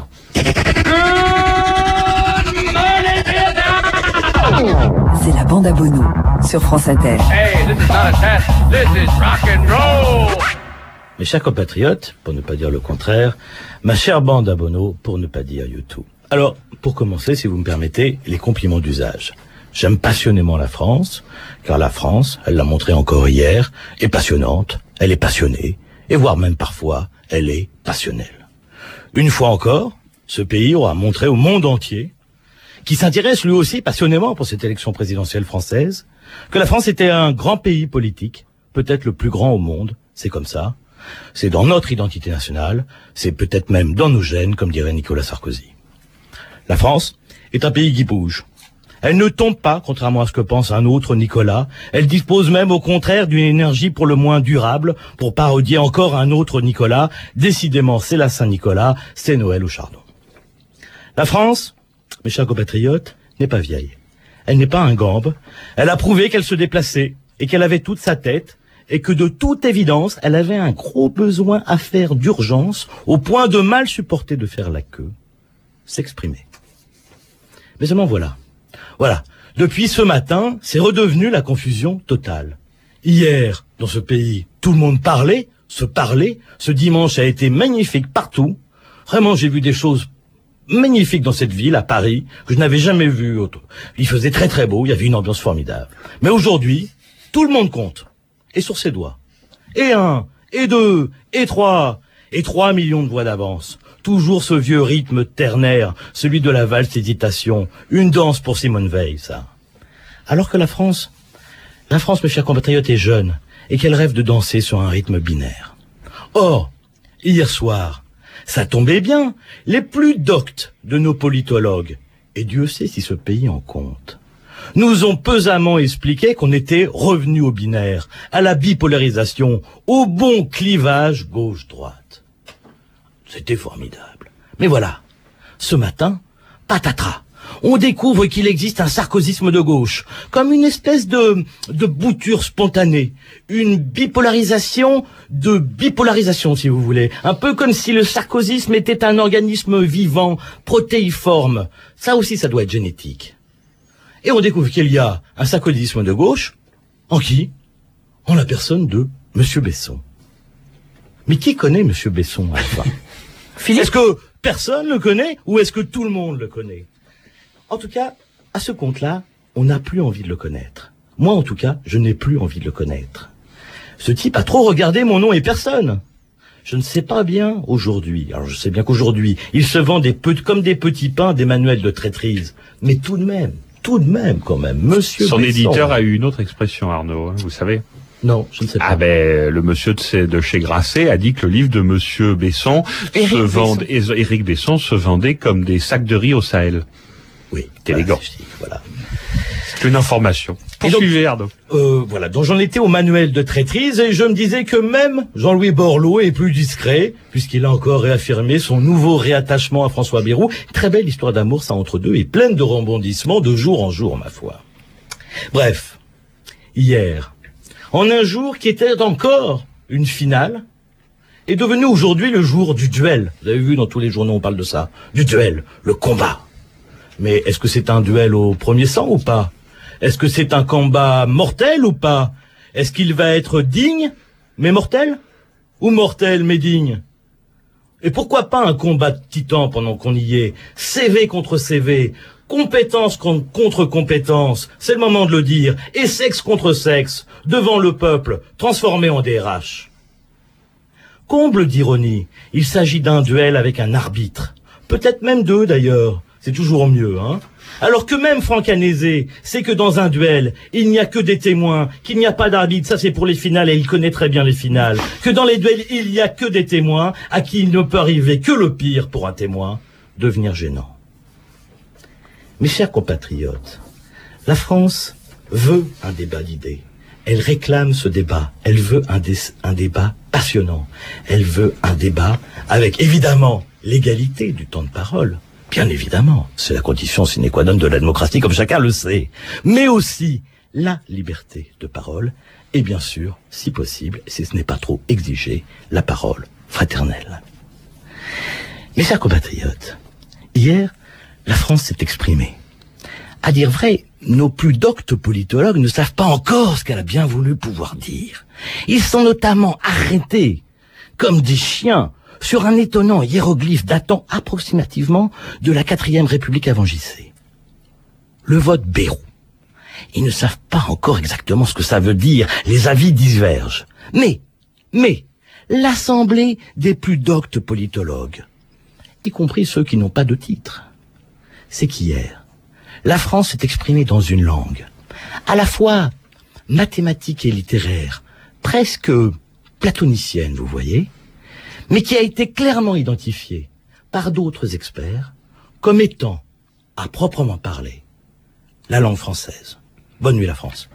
C'est la bande à Bono sur France Inter. Hey, this is not a test, this is rock and roll. Mes chers compatriotes, pour ne pas dire le contraire, ma chère bande à Bono, pour ne pas dire U2. Alors, pour commencer, si vous me permettez, les compliments d'usage. J'aime passionnément la France, car la France, elle l'a montré encore hier, est passionnante, elle est passionnée, et voire même parfois, elle est passionnelle. Une fois encore, ce pays aura montré au monde entier, qui s'intéresse lui aussi passionnément pour cette élection présidentielle française, que la France était un grand pays politique, peut-être le plus grand au monde, c'est comme ça, c'est dans notre identité nationale, c'est peut-être même dans nos gènes, comme dirait Nicolas Sarkozy. La France est un pays qui bouge. Elle ne tombe pas, contrairement à ce que pense un autre Nicolas, elle dispose même au contraire d'une énergie pour le moins durable, pour parodier encore un autre Nicolas, décidément c'est la Saint-Nicolas, c'est Noël au chardon. La France, mes chers compatriotes, n'est pas vieille. Elle n'est pas un gambe. Elle a prouvé qu'elle se déplaçait et qu'elle avait toute sa tête et que de toute évidence, elle avait un gros besoin à faire d'urgence au point de mal supporter de faire la queue. S'exprimer. Mais seulement voilà. Voilà. Depuis ce matin, c'est redevenu la confusion totale. Hier, dans ce pays, tout le monde parlait, se parlait. Ce dimanche a été magnifique partout. Vraiment, j'ai vu des choses magnifique dans cette ville, à Paris, que je n'avais jamais vu autre. Il faisait très très beau, il y avait une ambiance formidable. Mais aujourd'hui, tout le monde compte. Et sur ses doigts. Et 1, et 2, et 3, et 3 millions de voix d'avance. Toujours ce vieux rythme ternaire, celui de la valse hésitation. Une danse pour Simone Veil, ça. Alors que la France, mes chers compatriotes, est jeune, et qu'elle rêve de danser sur un rythme binaire. Or, hier soir, ça tombait bien, les plus doctes de nos politologues, et Dieu sait si ce pays en compte, nous ont pesamment expliqué qu'on était revenu au binaire, à la bipolarisation, au bon clivage gauche-droite. C'était formidable. Mais voilà, ce matin, patatras, on découvre qu'il existe un sarkozysme de gauche, comme une espèce de bouture spontanée, une bipolarisation de bipolarisation, si vous voulez. Un peu comme si le sarkozysme était un organisme vivant, protéiforme. Ça aussi, ça doit être génétique. Et on découvre qu'il y a un sarkozysme de gauche, en qui? En la personne de Monsieur Besson. Mais qui connaît Monsieur Besson, enfin? Est-ce que personne le connaît, ou est-ce que tout le monde le connaît? En tout cas, à ce compte-là, on n'a plus envie de le connaître. Moi, en tout cas, je n'ai plus envie de le connaître. Ce type a trop regardé mon nom et personne. Je ne sais pas bien aujourd'hui. Alors, je sais bien qu'aujourd'hui, il se vend comme des petits pains des manuels de traîtrise. Mais tout de même, quand même, Monsieur Son Besson. éditeur a eu une autre expression, Arnaud, hein, vous savez. Non, je ne sais pas. Ah ben, le monsieur de chez Grasset a dit que le livre de Monsieur Besson Éric Besson se vendait comme des sacs de riz au Sahel. Oui, élégant. Voilà. C'est une information. Poursuivez, Arnaud. Voilà, donc j'en étais au manuel de traîtrise et je me disais que même Jean-Louis Borloo est plus discret, puisqu'il a encore réaffirmé son nouveau réattachement à François Bayrou. Très belle histoire d'amour, ça, entre deux, et pleine de rebondissements de jour en jour, ma foi. Bref, hier, en un jour qui était encore une finale, est devenu aujourd'hui le jour du duel. Vous avez vu, dans tous les journaux, on parle de ça. Du duel, le combat. Mais est-ce que c'est un duel au premier sang ou pas? Est-ce que c'est un combat mortel ou pas? Est-ce qu'il va être digne, mais mortel? ou mortel, mais digne. Et pourquoi pas un combat de titans pendant qu'on y est? CV contre CV, compétence contre compétence, c'est le moment de le dire, et sexe contre sexe, devant le peuple, transformé en DRH. Comble d'ironie, il s'agit d'un duel avec un arbitre. Peut-être même deux d'ailleurs, c'est toujours mieux, hein. Alors que même Franck Anézé sait que dans un duel, il n'y a que des témoins, qu'il n'y a pas d'arbitre, ça c'est pour les finales et il connaît très bien les finales. Que dans les duels, il n'y a que des témoins, à qui il ne peut arriver que le pire pour un témoin, devenir gênant. Mes chers compatriotes, la France veut un débat d'idées. Elle réclame ce débat. Elle veut un débat passionnant. Elle veut un débat avec, évidemment, l'égalité du temps de parole. Bien évidemment, c'est la condition sine qua non de la démocratie, comme chacun le sait. Mais aussi la liberté de parole et bien sûr, si possible, si ce n'est pas trop exigé, la parole fraternelle. Mes chers compatriotes, hier, la France s'est exprimée. À dire vrai, nos plus doctes politologues ne savent pas encore ce qu'elle a bien voulu pouvoir dire. Ils sont notamment arrêtés, comme des chiens, sur un étonnant hiéroglyphe datant approximativement de la 4e République avant JC. Le vote Bérou. Ils ne savent pas encore exactement ce que ça veut dire, les avis divergent. Mais, l'assemblée des plus doctes politologues, y compris ceux qui n'ont pas de titre, c'est qu'hier, la France s'est exprimée dans une langue, à la fois mathématique et littéraire, presque platonicienne, vous voyez, mais qui a été clairement identifiée par d'autres experts comme étant, à proprement parler, la langue française. Bonne nuit la France.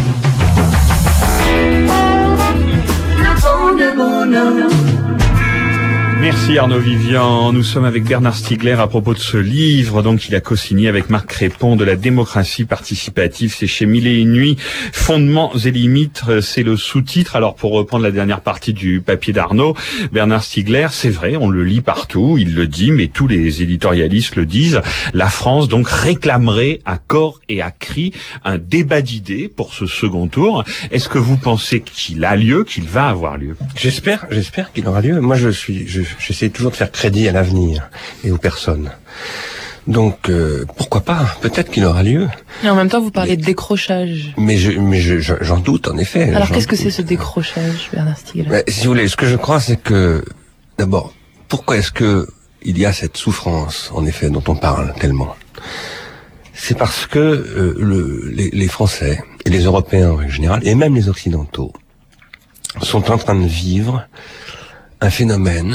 Merci Arnaud Vivian. Nous sommes avec Bernard Stiegler à propos de ce livre, donc il a co-signé avec Marc Crépon, de la démocratie participative. C'est chez Mille et une nuits. Fondements et limites, c'est le sous-titre. Alors pour reprendre la dernière partie du papier d'Arnaud, Bernard Stiegler, c'est vrai, on le lit partout, il le dit, mais tous les éditorialistes le disent. La France donc réclamerait à corps et à cri un débat d'idées pour ce second tour. Est-ce que vous pensez qu'il a lieu, qu'il va avoir lieu? J'espère qu'il aura lieu. Moi, j'essaie toujours de faire crédit à l'avenir et aux personnes. Donc, pourquoi pas? Peut-être qu'il aura lieu. Et en même temps, vous parlez de décrochage. Mais j'en doute, en effet. Alors, qu'est-ce que c'est ce décrochage, Bernard Stiegler? Si vous voulez, ce que je crois, c'est que, d'abord, pourquoi est-ce que il y a cette souffrance, en effet, dont on parle tellement? C'est parce que les Français et les Européens en général, et même les Occidentaux, sont en train de vivre un phénomène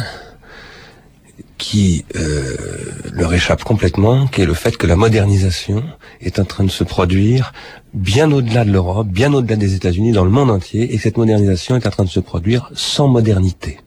qui leur échappe complètement, qui est le fait que la modernisation est en train de se produire bien au-delà de l'Europe, bien au-delà des États-Unis, dans le monde entier, et que cette modernisation est en train de se produire sans modernité.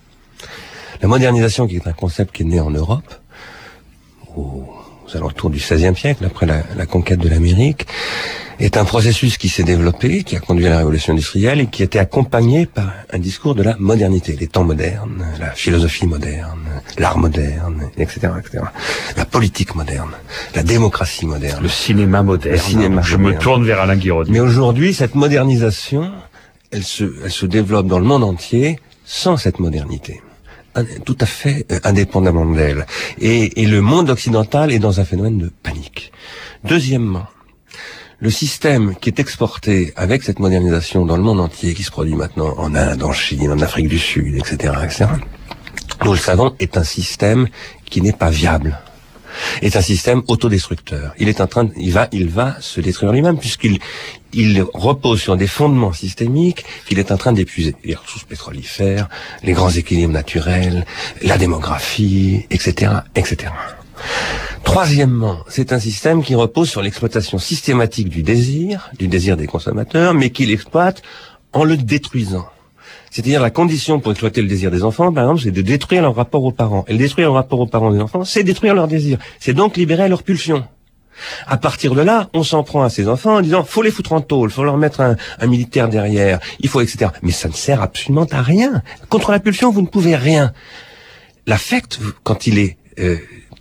La modernisation, qui est un concept qui est né en Europe, aux alentours du XVIe siècle, après la conquête de l'Amérique, est un processus qui s'est développé, qui a conduit à la révolution industrielle et qui était accompagné par un discours de la modernité, les temps modernes, la philosophie moderne, l'art moderne, etc., etc. La politique moderne, la démocratie moderne, le cinéma moderne. Je me tourne vers Alain Guiraudie. Mais aujourd'hui, cette modernisation, elle se développe dans le monde entier sans cette modernité. Tout à fait indépendamment d'elle. Et le monde occidental est dans un phénomène de panique. Deuxièmement, le système qui est exporté avec cette modernisation dans le monde entier, qui se produit maintenant en Inde, en Chine, en Afrique du Sud, etc., etc., nous le savons, est un système qui n'est pas viable. Est un système autodestructeur. Il va se détruire lui-même, puisqu'il repose sur des fondements systémiques qu'il est en train d'épuiser. Les ressources pétrolifères, les grands équilibres naturels, la démographie, etc., etc. Troisièmement, c'est un système qui repose sur l'exploitation systématique du désir des consommateurs, mais qui l'exploite en le détruisant. C'est-à-dire la condition pour exploiter le désir des enfants, par exemple, c'est de détruire leur rapport aux parents. Et détruire le rapport aux parents des enfants, c'est détruire leur désir. C'est donc libérer leur pulsion. À partir de là, on s'en prend à ces enfants en disant faut les foutre en tôle, faut leur mettre un militaire derrière, il faut, etc. Mais ça ne sert absolument à rien. Contre la pulsion, vous ne pouvez rien. L'affect, quand il est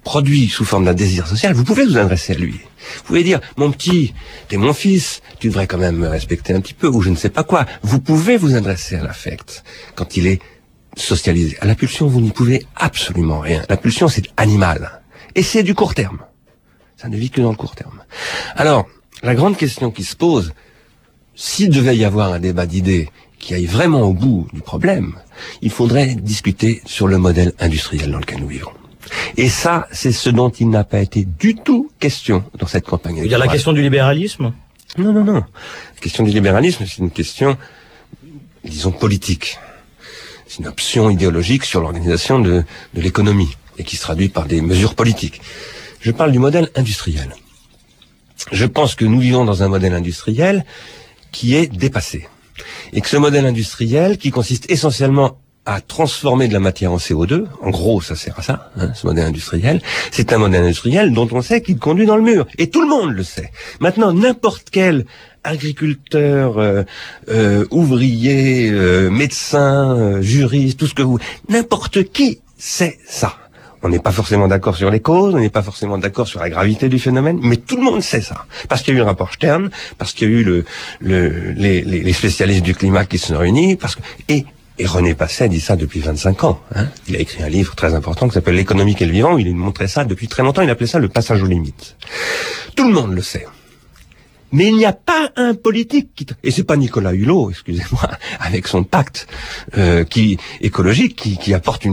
produit sous forme d'un désir social, vous pouvez vous adresser à lui. Vous pouvez dire, mon petit, t'es mon fils, tu devrais quand même me respecter un petit peu, ou je ne sais pas quoi. Vous pouvez vous adresser à l'affect quand il est socialisé. À la pulsion, vous n'y pouvez absolument rien. La pulsion, c'est animal. Et c'est du court terme. Ça ne vit que dans le court terme. Alors, la grande question qui se pose, s'il devait y avoir un débat d'idées qui aille vraiment au bout du problème, il faudrait discuter sur le modèle industriel dans lequel nous vivons. Et ça, c'est ce dont il n'a pas été du tout question dans cette campagne électorale. La question du libéralisme ? Non. La question du libéralisme, c'est une question, disons, politique. C'est une option idéologique sur l'organisation de l'économie et qui se traduit par des mesures politiques. Je parle du modèle industriel. Je pense que nous vivons dans un modèle industriel qui est dépassé. Et que ce modèle industriel, qui consiste essentiellement à transformer de la matière en CO2, en gros, ça sert à ça, ce modèle industriel, c'est un modèle industriel dont on sait qu'il conduit dans le mur. Et tout le monde le sait. Maintenant, n'importe quel agriculteur, ouvrier, médecin, juriste, tout ce que vous... N'importe qui sait ça. On n'est pas forcément d'accord sur les causes, on n'est pas forcément d'accord sur la gravité du phénomène, mais tout le monde sait ça. Parce qu'il y a eu le rapport Stern, parce qu'il y a eu les spécialistes du climat qui se sont réunis, et René Passet dit ça depuis 25 ans. Il a écrit un livre très important qui s'appelle L'économie et le vivant, il montrait ça depuis très longtemps, il appelait ça le passage aux limites. Tout le monde le sait. Mais il n'y a pas un politique et c'est pas Nicolas Hulot, excusez-moi, avec son pacte écologique qui apporte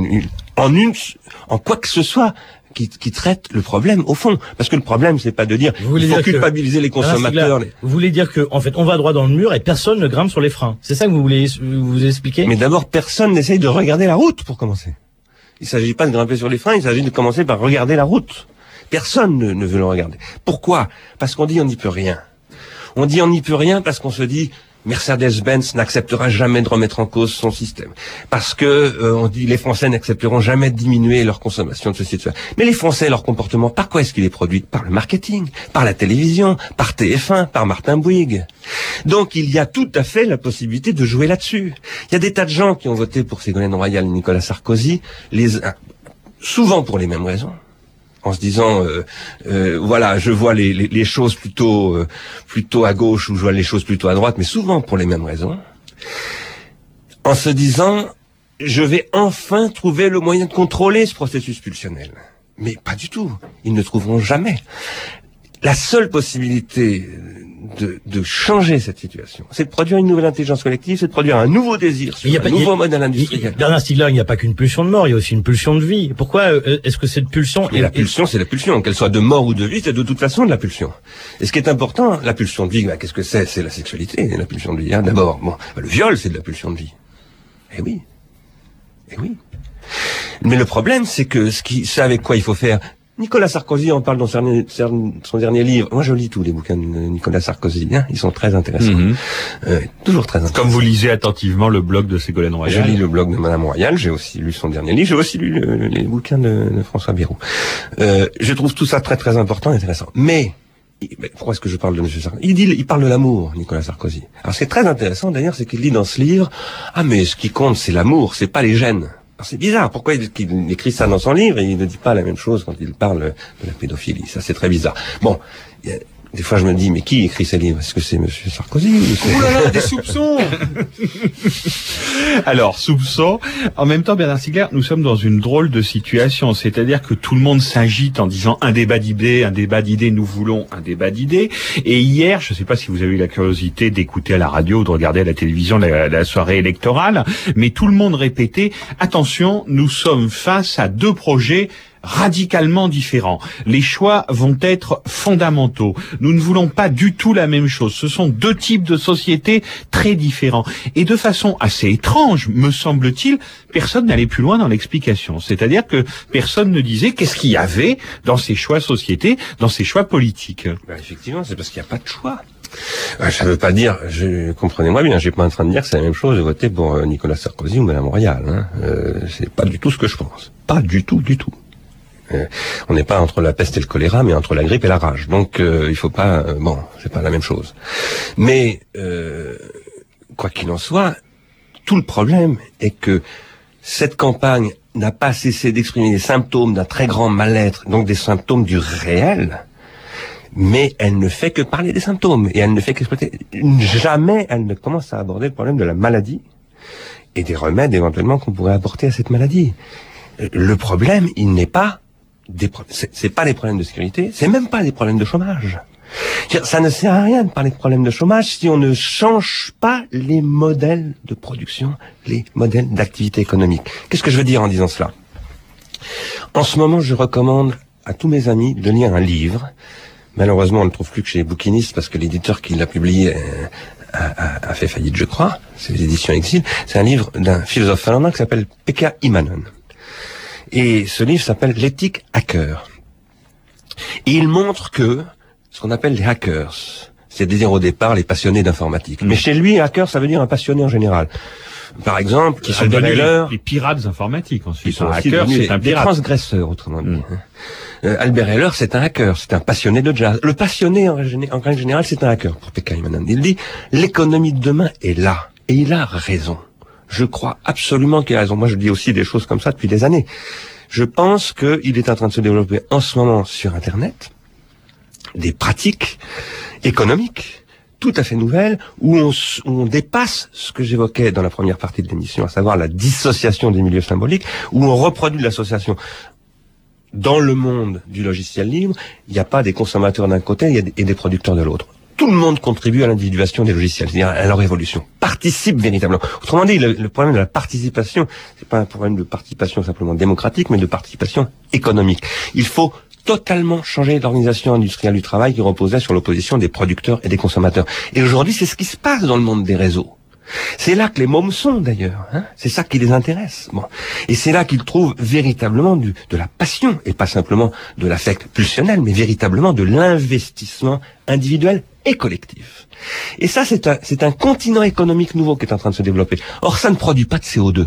en quoi que ce soit qui traite le problème au fond. Parce que le problème, c'est pas de dire il faut culpabiliser les consommateurs. Vous voulez dire que, en fait, on va droit dans le mur et personne ne grimpe sur les freins. C'est ça que vous voulez vous expliquer? Mais d'abord, personne n'essaye de regarder la route pour commencer. Il s'agit pas de grimper sur les freins, il s'agit de commencer par regarder la route. Personne ne veut le regarder. Pourquoi? Parce qu'on dit on n'y peut rien. On dit on n'y peut rien parce qu'on se dit Mercedes-Benz n'acceptera jamais de remettre en cause son système. Parce que on dit les Français n'accepteront jamais de diminuer leur consommation de ceci, de cela. Mais les Français, leur comportement, par quoi est-ce qu'il est produit? Par le marketing, par la télévision, par TF1, par Martin Bouygues. Donc il y a tout à fait la possibilité de jouer là-dessus. Il y a des tas de gens qui ont voté pour Ségolène Royal et Nicolas Sarkozy, souvent pour les mêmes raisons. En se disant, voilà, je vois les choses plutôt à gauche ou je vois les choses plutôt à droite, mais souvent pour les mêmes raisons. En se disant, je vais enfin trouver le moyen de contrôler ce processus pulsionnel. Mais pas du tout. Ils ne trouveront jamais. La seule possibilité de changer cette situation, c'est de produire une nouvelle intelligence collective, c'est de produire un nouveau désir sur un nouveau modèle industriel. Bernard Stiegler, il n'y a pas qu'une pulsion de mort, il y a aussi une pulsion de vie. Pourquoi est-ce que cette pulsion... Mais la pulsion, c'est la pulsion. Qu'elle soit de mort ou de vie, c'est de toute façon de la pulsion. Et ce qui est important, la pulsion de vie, qu'est-ce que c'est? C'est la sexualité, la pulsion de vie. D'abord, le viol, c'est de la pulsion de vie. Eh oui. Mais le problème, c'est que c'est avec quoi il faut faire... Nicolas Sarkozy en parle dans son dernier livre. Moi, je lis tous les bouquins de Nicolas Sarkozy. Ils sont très intéressants. Toujours très intéressants. Comme vous lisez attentivement le blog de Ségolène Royal. Je lis le blog de Madame Royal. J'ai aussi lu son dernier livre. J'ai aussi lu les bouquins de François Bayrou. Je trouve tout ça très très important et intéressant. Mais pourquoi est-ce que je parle de M. Sarkozy? Il parle de l'amour, Nicolas Sarkozy. Alors, ce qui est très intéressant d'ailleurs, c'est qu'il dit dans ce livre, mais ce qui compte, c'est l'amour, c'est pas les gènes. C'est bizarre. Pourquoi il écrit ça dans son livre et il ne dit pas la même chose quand il parle de la pédophilie? Ça, c'est très bizarre. Bon, des fois, je me dis, mais qui écrit ces livres? Est-ce que c'est Monsieur Sarkozy ou Ouh là là, des soupçons. Alors, soupçons. En même temps, Bernard Stiegler, nous sommes dans une drôle de situation. C'est-à-dire que tout le monde s'agite en disant un débat d'idées, nous voulons un débat d'idées. Et hier, je ne sais pas si vous avez eu la curiosité d'écouter à la radio ou de regarder à la télévision la soirée électorale, mais tout le monde répétait, attention, nous sommes face à deux projets radicalement différents. Les choix vont être fondamentaux. Nous ne voulons pas du tout la même chose. Ce sont deux types de sociétés très différents. Et de façon assez étrange, me semble-t-il, personne n'allait plus loin dans l'explication. C'est-à-dire que personne ne disait qu'est-ce qu'il y avait dans ces choix sociétés, dans ces choix politiques. Effectivement, c'est parce qu'il n'y a pas de choix. Ça veut pas dire, comprenez-moi bien, j'ai pas en train de dire que c'est la même chose de voter pour Nicolas Sarkozy ou Madame Royal. C'est pas du tout ce que je pense. Pas du tout. On n'est pas entre la peste et le choléra, mais entre la grippe et la rage. Donc, il faut pas... c'est pas la même chose. Mais, quoi qu'il en soit, tout le problème est que cette campagne n'a pas cessé d'exprimer des symptômes d'un très grand mal-être, donc des symptômes du réel, mais elle ne fait que parler des symptômes, et elle ne fait qu'exploiter. Jamais elle ne commence à aborder le problème de la maladie, et des remèdes éventuellement qu'on pourrait apporter à cette maladie. Le problème, il n'est pas c'est pas des problèmes de sécurité, c'est même pas des problèmes de chômage. Ça ne sert à rien de parler de problèmes de chômage si on ne change pas les modèles de production, les modèles d'activité économique. Qu'est-ce que je veux dire en disant cela? En ce moment, je recommande à tous mes amis de lire un livre. Malheureusement, on ne le trouve plus que chez les bouquinistes parce que l'éditeur qui l'a publié a fait faillite, je crois. C'est les éditions Exil. C'est un livre d'un philosophe finlandais qui s'appelle Pekka Immonen. Et ce livre s'appelle L'éthique hacker. Et il montre que ce qu'on appelle les hackers, c'est-à-dire au départ les passionnés d'informatique. Mais chez lui, hacker, ça veut dire un passionné en général. Par exemple, qui sont les pirates informatiques ensuite. Un hacker, c'est un pirate. Des transgresseurs, autrement dit. Albert Heller, c'est un hacker, c'est un passionné de jazz. Le passionné, en règle générale, c'est un hacker, pour Pekka Immonen. Il dit, l'économie de demain est là. Et il a raison. Je crois absolument qu'il a raison. Moi, je dis aussi des choses comme ça depuis des années. Je pense qu'il est en train de se développer en ce moment sur Internet des pratiques économiques tout à fait nouvelles où on dépasse ce que j'évoquais dans la première partie de l'émission, à savoir la dissociation des milieux symboliques, où on reproduit l'association. Dans le monde du logiciel libre, il n'y a pas des consommateurs d'un côté et des producteurs de l'autre. Tout le monde contribue à l'individuation des logiciels, c'est-à-dire à leur évolution, participe véritablement. Autrement dit, le problème de la participation, c'est pas un problème de participation simplement démocratique, mais de participation économique. Il faut totalement changer l'organisation industrielle du travail qui reposait sur l'opposition des producteurs et des consommateurs. Et aujourd'hui, c'est ce qui se passe dans le monde des réseaux. C'est là que les mômes sont d'ailleurs, hein. C'est ça qui les intéresse. Bon. Et c'est là qu'ils trouvent véritablement de la passion, et pas simplement de l'affect pulsionnel, mais véritablement de l'investissement individuel et collectif. Et ça, c'est un continent économique nouveau qui est en train de se développer. Or, ça ne produit pas de CO2.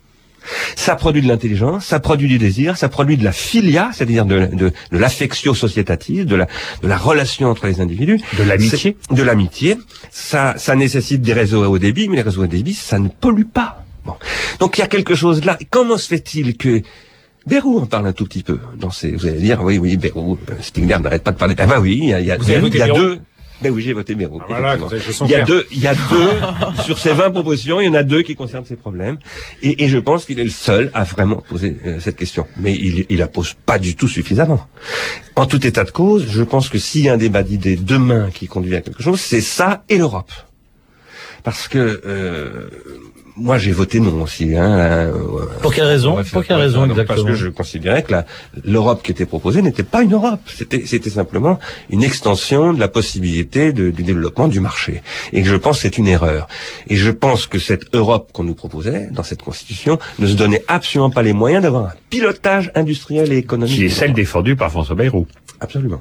Ça produit de l'intelligence, ça produit du désir, ça produit de la philia, c'est-à-dire de l'affectio societatis, de la relation entre les individus. De l'amitié. De l'amitié. Ça nécessite des réseaux à haut débit, mais les réseaux à haut débit, ça ne pollue pas. Bon. Donc il y a quelque chose là. Comment se fait-il que Bayrou en parle un tout petit peu dans ses, vous allez dire, oui, Bayrou, Stigler n'arrête pas de parler. Ah bah oui, il y a deux. Ben oui, j'ai voté Bayrou. Voilà, il y a deux, sur ces 20 propositions, il y en a 2 qui concernent ces problèmes. Et je pense qu'il est le seul à vraiment poser cette question. Mais il la pose pas du tout suffisamment. En tout état de cause, je pense que s'il y a un débat d'idées demain qui conduit à quelque chose, c'est ça et l'Europe. Parce que, moi, j'ai voté non aussi. Pour quelle raison exactement? Parce que je considérais que l'Europe qui était proposée n'était pas une Europe. C'était simplement une extension de la possibilité du développement du marché. Et que je pense que c'est une erreur. Et je pense que cette Europe qu'on nous proposait dans cette Constitution ne se donnait absolument pas les moyens d'avoir un pilotage industriel et économique. Qui est celle défendue par François Bayrou. Absolument.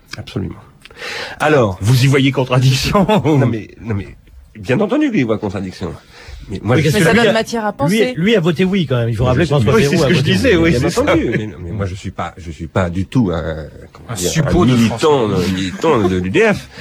Alors, vous y voyez contradiction? Non mais, bien entendu qu'il y voit contradiction. Mais ça donne matière à penser. Lui a voté oui quand même. Il faut rappeler François Bayrou. C'est ce que je disais, oui, c'est ça. Mais moi je suis pas du tout un militant de l'UDF.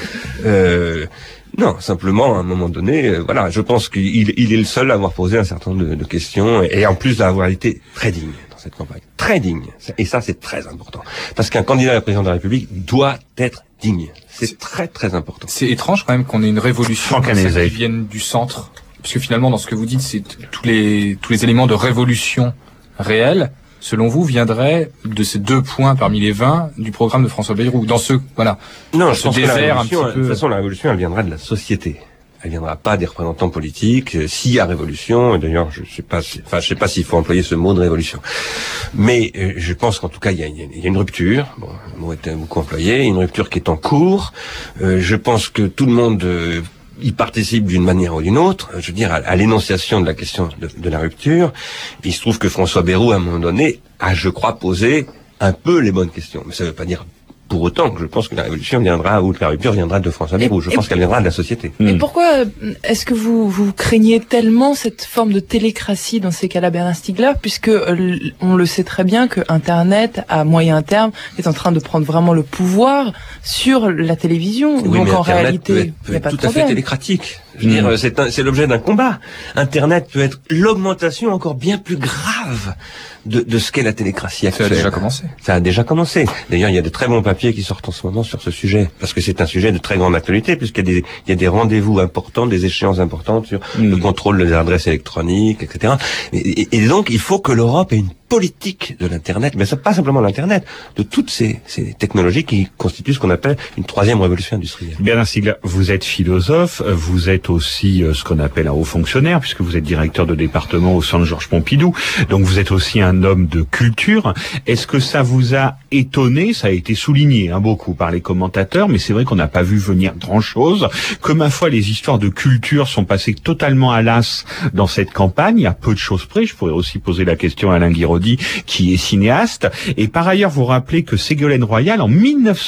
Non, simplement à un moment donné, voilà, je pense qu'il est le seul à avoir posé un certain nombre de questions et en plus d'avoir été très digne dans cette campagne, très digne. Et ça c'est très important parce qu'un candidat à la présidence de la République doit être digne. C'est très très important. C'est étrange quand même qu'on ait une révolution qui vienne du centre. Parce que finalement, dans ce que vous dites, c'est tous les éléments de révolution réelle, selon vous, viendraient de ces 2 points parmi les 20 du programme de François Bayrou. Dans ce, voilà. Non, je pense que de toute façon, la révolution, elle viendra de la société. Elle viendra pas des représentants politiques. S'il y a révolution, et d'ailleurs, je sais pas s'il faut employer ce mot de révolution. Mais, je pense qu'en tout cas, il y a une rupture. Bon, le mot est beaucoup employé. Une rupture qui est en cours. Je pense que tout le monde, il participe d'une manière ou d'une autre, je veux dire, à l'énonciation de la question de la rupture. Il se trouve que François Bayrou, à un moment donné, a, je crois, posé un peu les bonnes questions. Mais ça ne veut pas dire pour autant que je pense que la révolution viendra, ou que la rupture viendra de François Bayrou. Je pense qu'elle viendra de la société. Et pourquoi est-ce que vous craignez tellement cette forme de télécratie dans ces cas-là, Bernard Stiegler, puisque on le sait très bien que Internet, à moyen terme, est en train de prendre vraiment le pouvoir sur la télévision. Oui, donc mais en Internet réalité, peut être tout à fait télécratique. Je veux dire, c'est l'objet d'un combat. Internet peut être l'augmentation encore bien plus grave de ce qu'est la télécratie actuelle. Ça a déjà commencé. Ça a déjà commencé. D'ailleurs, il y a de très bons papiers qui sortent en ce moment sur ce sujet, parce que c'est un sujet de très grande actualité, puisqu'il y a des rendez-vous importants, des échéances importantes sur le contrôle des adresses électroniques, etc. Et donc, il faut que l'Europe ait une politique de l'Internet, mais pas simplement l'Internet, de toutes ces technologies qui constituent ce qu'on appelle une troisième révolution industrielle. Bernard Stiegler, vous êtes philosophe, vous êtes aussi ce qu'on appelle un haut fonctionnaire, puisque vous êtes directeur de département au Centre Georges Pompidou, donc vous êtes aussi un homme de culture. Est-ce que ça vous a étonné? Ça a été souligné beaucoup par les commentateurs, mais c'est vrai qu'on n'a pas vu venir grand-chose, que ma foi les histoires de culture sont passées totalement à l'as dans cette campagne, à peu de choses près. Je pourrais aussi poser la question à Alain Guiraudy, qui est cinéaste. Et par ailleurs, vous rappelez que Ségolène Royal, en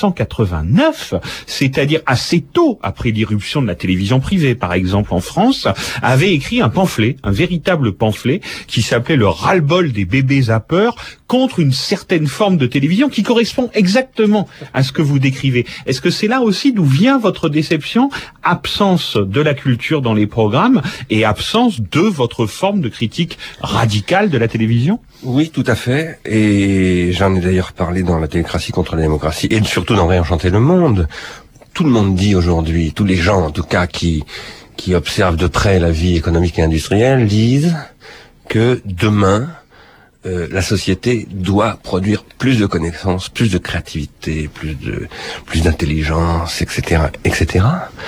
1989, c'est-à-dire assez tôt après l'irruption de la télévision privée, par exemple en France, avait écrit un pamphlet, un véritable pamphlet, qui s'appelait le ras-le-bol des bébés zappeurs contre une certaine forme de télévision qui correspond exactement à ce que vous décrivez. Est-ce que c'est là aussi d'où vient votre déception? Absence de la culture dans les programmes et absence de votre forme de critique radicale de la télévision? Oui, tout à fait. Et j'en ai d'ailleurs parlé dans La télécratie contre la démocratie et surtout dans Réenchanter le monde. Tout le monde dit aujourd'hui, tous les gens en tout cas qui observent de près la vie économique et industrielle disent que demain, la société doit produire plus de connaissances, plus de créativité, plus d'intelligence, etc., etc.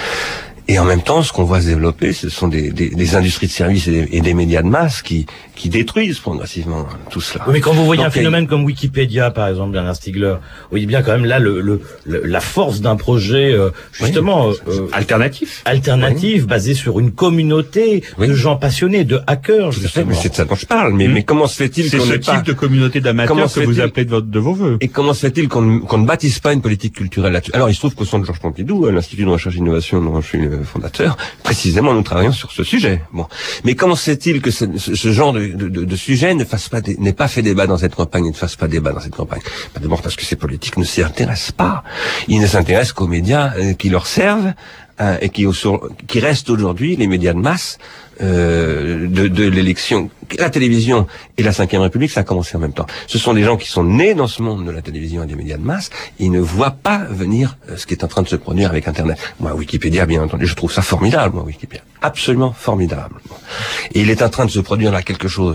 Et en même temps, ce qu'on voit se développer, ce sont des industries de services et des médias de masse qui détruisent progressivement tout cela. Oui, mais quand vous voyez un phénomène comme Wikipédia, par exemple, Bernard Stiegler, vous voyez bien quand même là la force d'un projet justement alternatif, basé sur une communauté de gens passionnés, de hackers. Justement. Mais c'est de ça dont je parle. Mais comment se fait-il qu'on c'est ce type de communauté d'amateurs que vous appelez de vos voeux? Et comment se fait-il qu'on ne bâtisse pas une politique culturelle là-dessus? Alors, il se trouve qu'au Centre Georges Pompidou, à l'Institut de recherche et d'innovation dont je suis fondateur, précisément nous travaillons sur ce sujet. Bon, mais comment se fait-il que ce genre de sujet n'ait pas fait débat dans cette campagne et ne fasse pas débat dans cette campagne? D'abord parce que ces politiques ne s'y intéressent pas. Ils ne s'intéressent qu'aux médias qui leur servent et qui restent aujourd'hui les médias de masse de l'élection. La télévision et la Ve République, ça a commencé en même temps. Ce sont des gens qui sont nés dans ce monde de la télévision et des médias de masse, et ils ne voient pas venir ce qui est en train de se produire avec Internet. Moi, Wikipédia, bien entendu, je trouve ça formidable, moi, Wikipédia. Absolument formidable. Et il est en train de se produire là quelque chose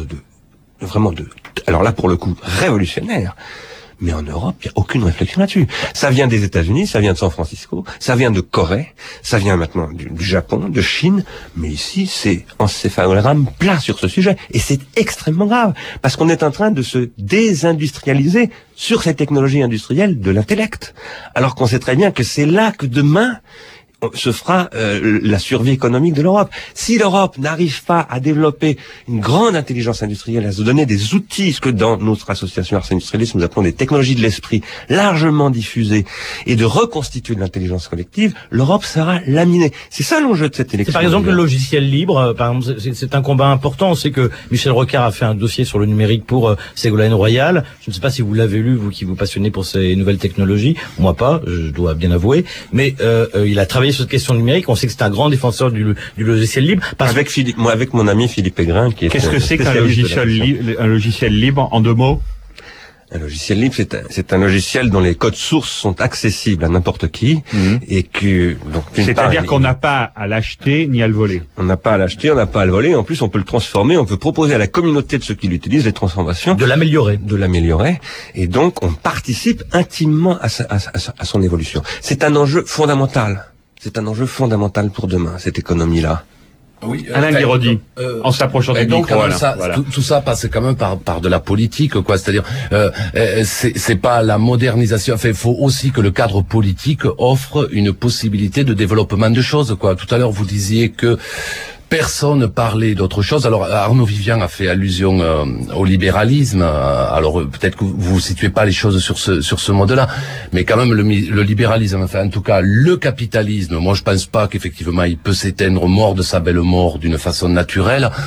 alors là, pour le coup, révolutionnaire. Mais en Europe, il n'y a aucune réflexion là-dessus. Ça vient des États-Unis, ça vient de San Francisco, ça vient de Corée, ça vient maintenant du Japon, de Chine, mais ici, c'est encéphalogramme plat sur ce sujet. Et c'est extrêmement grave, parce qu'on est en train de se désindustrialiser sur ces technologies industrielles de l'intellect. Alors qu'on sait très bien que c'est là que demain se fera la survie économique de l'Europe. Si l'Europe n'arrive pas à développer une grande intelligence industrielle, à se donner des outils, ce que dans notre association Ars Industrialis nous appelons des technologies de l'esprit largement diffusées, et de reconstituer de l'intelligence collective, l'Europe sera laminée. C'est ça l'enjeu de cette élection. Par exemple, le logiciel libre, par exemple, c'est un combat important. On sait que Michel Rocard a fait un dossier sur le numérique pour Ségolène Royal. Je ne sais pas si vous l'avez lu, vous qui vous passionnez pour ces nouvelles technologies. Moi pas, je dois bien avouer. Mais il a travaillé sur cette question numérique. On sait que c'est un grand défenseur du logiciel libre. Avec mon ami Philippe Aigrin, qui est... Qu'est-ce que c'est qu'un logiciel libre en 2 mots? Un logiciel libre, c'est un logiciel dont les codes sources sont accessibles à n'importe qui, et que donc c'est-à-dire qu'on n'a pas à l'acheter ni à le voler. On n'a pas à l'acheter, on n'a pas à le voler. En plus, on peut le transformer, on peut proposer à la communauté de ceux qui l'utilisent les transformations, de l'améliorer, et donc on participe intimement à son évolution. C'est un enjeu fondamental. C'est un enjeu fondamental pour demain, cette économie-là. Oui, Alain Guiraudy, en s'approchant du micro. Tout ça passe quand même par de la politique, quoi. C'est-à-dire, c'est pas la modernisation. Enfin, il faut aussi que le cadre politique offre une possibilité de développement de choses, quoi. Tout à l'heure, vous disiez que personne parlait d'autre chose. Alors Arnaud Vivian a fait allusion au libéralisme. Alors peut-être que vous situez pas les choses sur ce mode-là, mais quand même le libéralisme, enfin en tout cas le capitalisme. Moi je pense pas qu'effectivement il peut s'éteindre mort de sa belle mort d'une façon naturelle.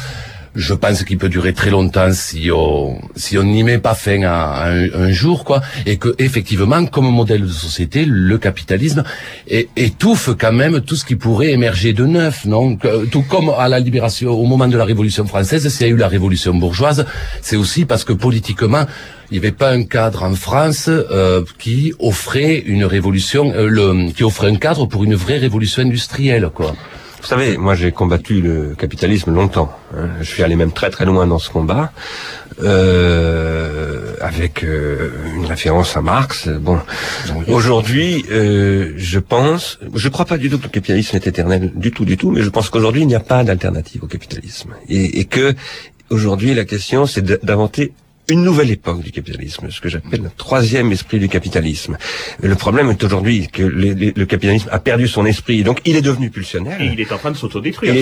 je pense qu'il peut durer très longtemps si on n'y met pas fin à un jour, quoi, et que effectivement, comme modèle de société, le capitalisme étouffe quand même tout ce qui pourrait émerger de neuf, non? Tout comme à la libération, au moment de la Révolution française, s'il y a eu la Révolution bourgeoise, c'est aussi parce que politiquement, il n'y avait pas un cadre en France qui offrait une révolution, qui offrait un cadre pour une vraie révolution industrielle, quoi. Vous savez, moi j'ai combattu le capitalisme longtemps. Hein. Je suis allé même très très loin dans ce combat, avec une référence à Marx. Bon, aujourd'hui, je crois pas du tout que le capitalisme est éternel, du tout, mais je pense qu'aujourd'hui il n'y a pas d'alternative au capitalisme, et que aujourd'hui la question c'est d'inventer une nouvelle époque du capitalisme, ce que j'appelle le troisième esprit du capitalisme. Le problème est aujourd'hui que le capitalisme a perdu son esprit, donc il est devenu pulsionnel. Et il est en train de s'autodétruire.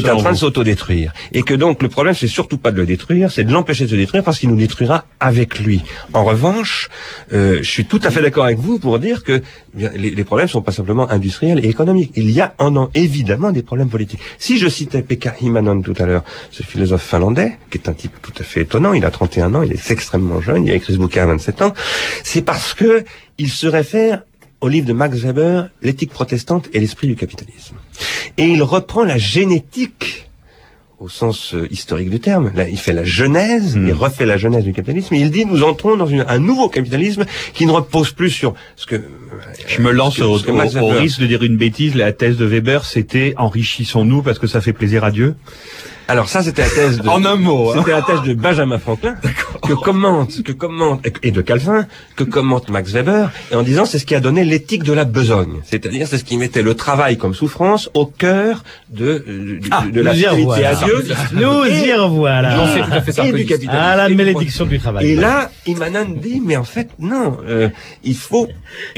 Et que donc le problème, c'est surtout pas de le détruire, c'est de l'empêcher de se détruire parce qu'il nous détruira avec lui. En revanche, je suis tout à fait d'accord avec vous pour dire que les problèmes sont pas simplement industriels et économiques. Il y a évidemment des problèmes politiques. Si je citais Pekka Immonen tout à l'heure, ce philosophe finlandais, qui est un type tout à fait étonnant, il a 31 ans, il est extrêmement jeune, il a écrit ce bouquin à 27 ans, c'est parce que il se réfère au livre de Max Weber, L'éthique protestante et l'esprit du capitalisme. Et il reprend la génétique au sens historique du terme. Là, il fait la genèse, il refait la genèse du capitalisme, et il dit nous entrons dans un nouveau capitalisme qui ne repose plus sur ce que... Je me lance au risque de dire une bêtise, la thèse de Weber, c'était enrichissons-nous parce que ça fait plaisir à Dieu. Alors ça, c'était la thèse de... En un mot. C'était la thèse de Benjamin Franklin, que commente, et de Calvin, que commente Max Weber, et en disant c'est ce qui a donné l'éthique de la besogne. C'est-à-dire, c'est ce qui mettait le travail comme souffrance au cœur de la fidélité à Dieu. Nous y revoilà. Et du capitalisme. À la malédiction du travail. Et là, Immonen dit, mais en fait, non, il faut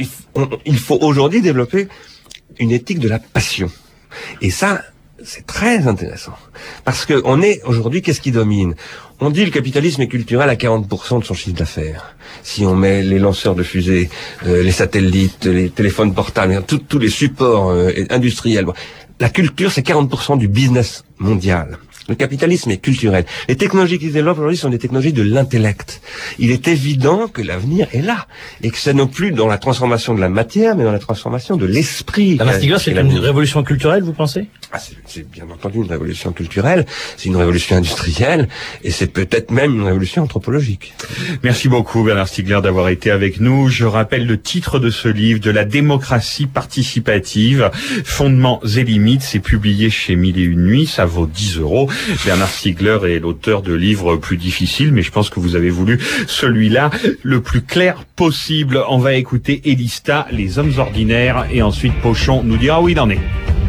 aujourd'hui développer une éthique de la passion. Et ça, c'est très intéressant. Parce que aujourd'hui, qu'est-ce qui domine? On dit le capitalisme est culturel à 40% de son chiffre d'affaires. Si on met les lanceurs de fusées, les satellites, les téléphones portables, tous les supports industriels. La culture, c'est 40% du business mondial. Le capitalisme est culturel. Les technologies qui se développent aujourd'hui sont des technologies de l'intellect. Il est évident que l'avenir est là. Et que c'est non plus dans la transformation de la matière, mais dans la transformation de l'esprit. La Stigler, c'est une révolution culturelle, vous pensez? C'est bien entendu une révolution culturelle, c'est une révolution industrielle, et c'est peut-être même une révolution anthropologique. Merci beaucoup Bernard Stiegler d'avoir été avec nous. Je rappelle le titre de ce livre, De la démocratie participative, fondements et limites. C'est publié chez Mille et une nuits, ça vaut 10 €. Bernard Stiegler est l'auteur de livres plus difficiles, mais je pense que vous avez voulu celui-là le plus clair possible. On va écouter Elista, Les hommes ordinaires, et ensuite Pochon nous dira où il en est.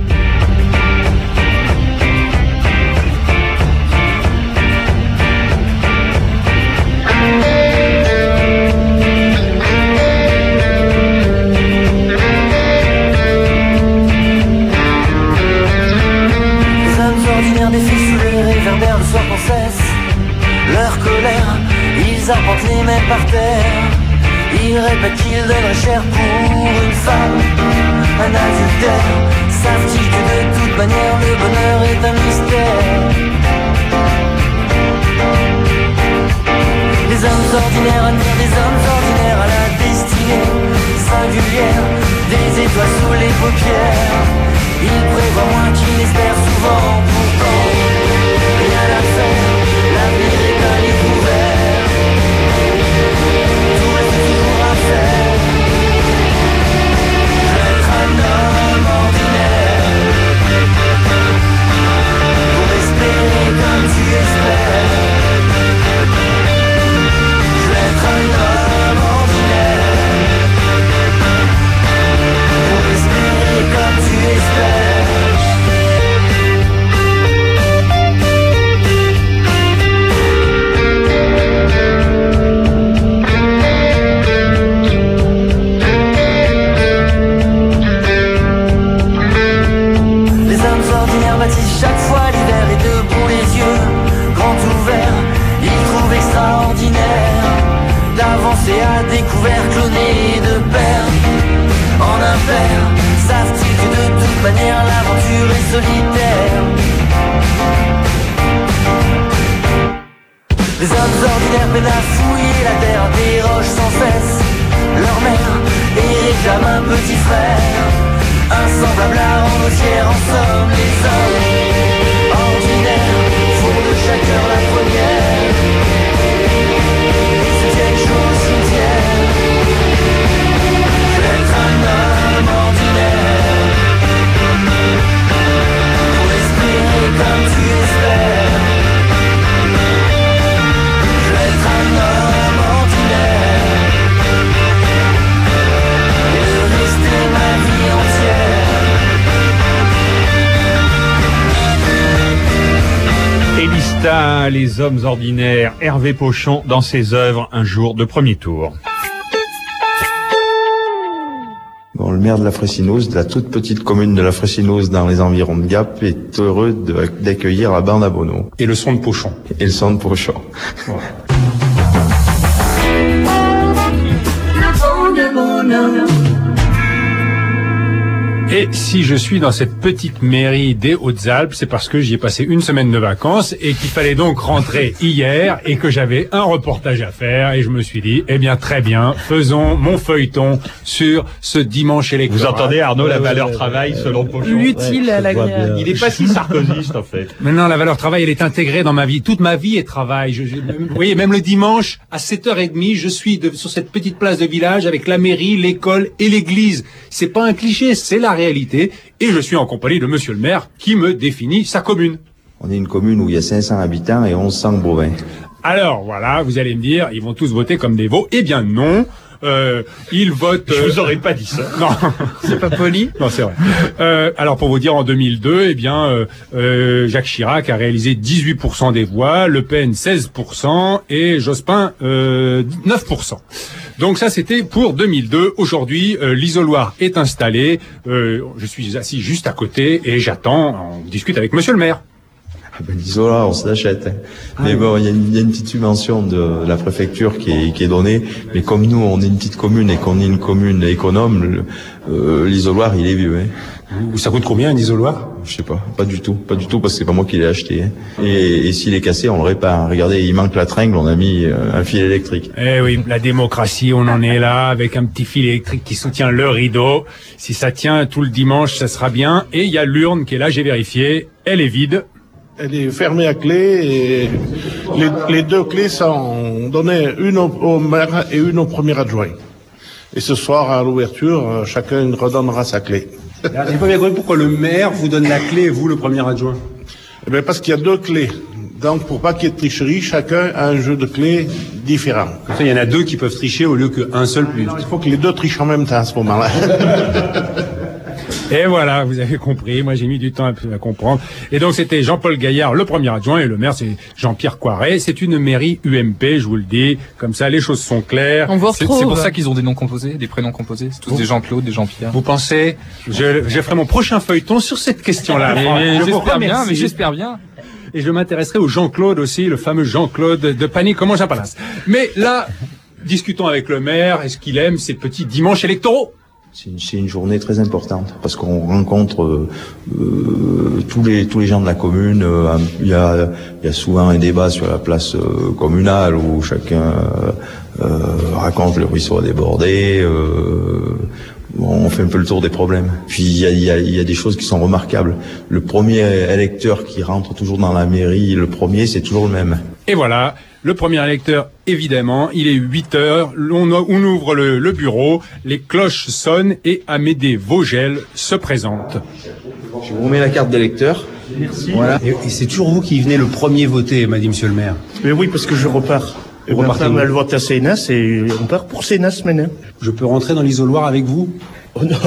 Arpentent les mains par terre. Ils répètent qu'ils donneraient cher pour une femme, un adultère. Savent-ils que de toute manière le bonheur est un mystère? Les hommes ordinaires admirent des hommes ordinaires à la destinée singulière, des étoiles sous les paupières. Ils prévoient moins qu'ils n'espèrent souvent, pourtant rien à faire, l'avenir est un livre ouvert. Être un homme ordinaire pour espérer comme tu espères. Être un homme ordinaire pour espérer comme tu espères. Chaque fois l'hiver est debout, les yeux grands ouverts. Ils trouvent extraordinaire d'avancer à découvert, cloné de pair en impair. Savent-ils que de toute manière l'aventure est solitaire? Les hommes ordinaires peinent à fouiller la terre, des roches sans cesse. Leur mère érige comme un petit frère, insemblable à rosière. En somme, les hommes ordinaires font de chaque heure la première et se tiennent chaud au cimetière. Je vais être un homme ordinaire pour respirer comme tu espères. Je vais être un homme ordinaire et de rester ma vie entière. Élista, les hommes ordinaires, Hervé Pochon dans ses œuvres, un jour de premier tour. Bon, le maire de la Fressinouse, de la toute petite commune de la Fressinouse dans les environs de Gap, est heureux d'accueillir la bande à Bono. Et le son de Pochon. Et le son de Pochon. Ouais. Le son de Bono. Et si je suis dans cette petite mairie des Hautes-Alpes, c'est parce que j'y ai passé une semaine de vacances et qu'il fallait donc rentrer hier et que j'avais un reportage à faire et je me suis dit, eh bien très bien, faisons mon feuilleton sur ce dimanche électoral. Vous entendez Arnaud, la valeur travail selon Pochon. L'utile à l'agréable. Il est pas si sarkozyste en fait. Mais non, la valeur travail, elle est intégrée dans ma vie. Toute ma vie est travail. Vous voyez, même le dimanche, à 7h30, je suis sur cette petite place de village avec la mairie, l'école et l'église. C'est pas un cliché, c'est la réalité. Et je suis en compagnie de monsieur le maire qui me définit sa commune. On est une commune où il y a 500 habitants et 1100 bovins. Alors, voilà, vous allez me dire, ils vont tous voter comme des veaux. Eh bien, non. Ils votent... Je vous aurais pas dit ça. Non. C'est pas poli. Non, c'est vrai. Alors, pour vous dire, en 2002, eh bien, Jacques Chirac a réalisé 18% des voix, Le Pen 16% et Jospin 9%. Donc ça, c'était pour 2002. Aujourd'hui, l'isoloir est installé. Je suis assis juste à côté et j'attends. On discute avec monsieur le maire. L'isoloir, on se l'achète. Mais bon, il y a une petite subvention de la préfecture qui est donnée. Mais comme nous, on est une petite commune et qu'on est une commune économe, l'isoloir, il est vieux. Ça coûte combien un isoloir? Je sais pas du tout, parce que c'est pas moi qui l'ai acheté. Et s'il est cassé, on le répare. Regardez, il manque la tringle, on a mis un fil électrique. Eh oui, la démocratie, on en est là, avec un petit fil électrique qui soutient le rideau. Si ça tient tout le dimanche, ça sera bien. Et il y a l'urne qui est là, j'ai vérifié, elle est vide. Elle est fermée à clé et les deux clés sont données, une au maire et une au premier adjoint. Et ce soir, à l'ouverture, chacun redonnera sa clé. J'ai pas bien compris pourquoi le maire vous donne la clé et vous, le premier adjoint. Eh bien, parce qu'il y a deux clés. Donc, pour pas qu'il y ait de tricherie, chacun a un jeu de clés différent. Comme ça, il y en a deux qui peuvent tricher au lieu qu'un seul puisse. Il faut que les deux trichent en même temps à ce moment-là. Et voilà, vous avez compris. Moi, j'ai mis du temps à comprendre. Et donc, c'était Jean-Paul Gaillard, le premier adjoint, et le maire, c'est Jean-Pierre Coiret. C'est une mairie UMP, je vous le dis. Comme ça, les choses sont claires. On vous retrouve. C'est pour ça qu'ils ont des noms composés, des prénoms composés. C'est tous des Jean-Claude, des Jean-Pierre. Vous pensez? Je ferai mon prochain feuilleton sur cette question-là. J'espère bien. Et je m'intéresserai au Jean-Claude aussi, le fameux Jean-Claude de Panique, comment j'appalasse. Mais là, discutons avec le maire. Est-ce qu'il aime ces petits dimanches électoraux? C'est une journée très importante parce qu'on rencontre tous les gens de la commune. Il y a souvent un débat sur la place communale où chacun raconte le ruisseau a débordé. On fait un peu le tour des problèmes. Puis il y a des choses qui sont remarquables. Le premier électeur qui rentre toujours dans la mairie, c'est toujours le même. Et voilà. Le premier électeur, évidemment, il est 8h, on ouvre le bureau, les cloches sonnent et Amédée Vogel se présente. Je vous remets la carte d'électeur. Merci. Voilà. Et c'est toujours vous qui venez le premier voter, m'a dit monsieur le maire. Mais oui, parce que je repars. Et ma femme, elle vote à Sénas et on part pour Sénas maintenant. Je peux rentrer dans l'isoloir avec vous? Oh non.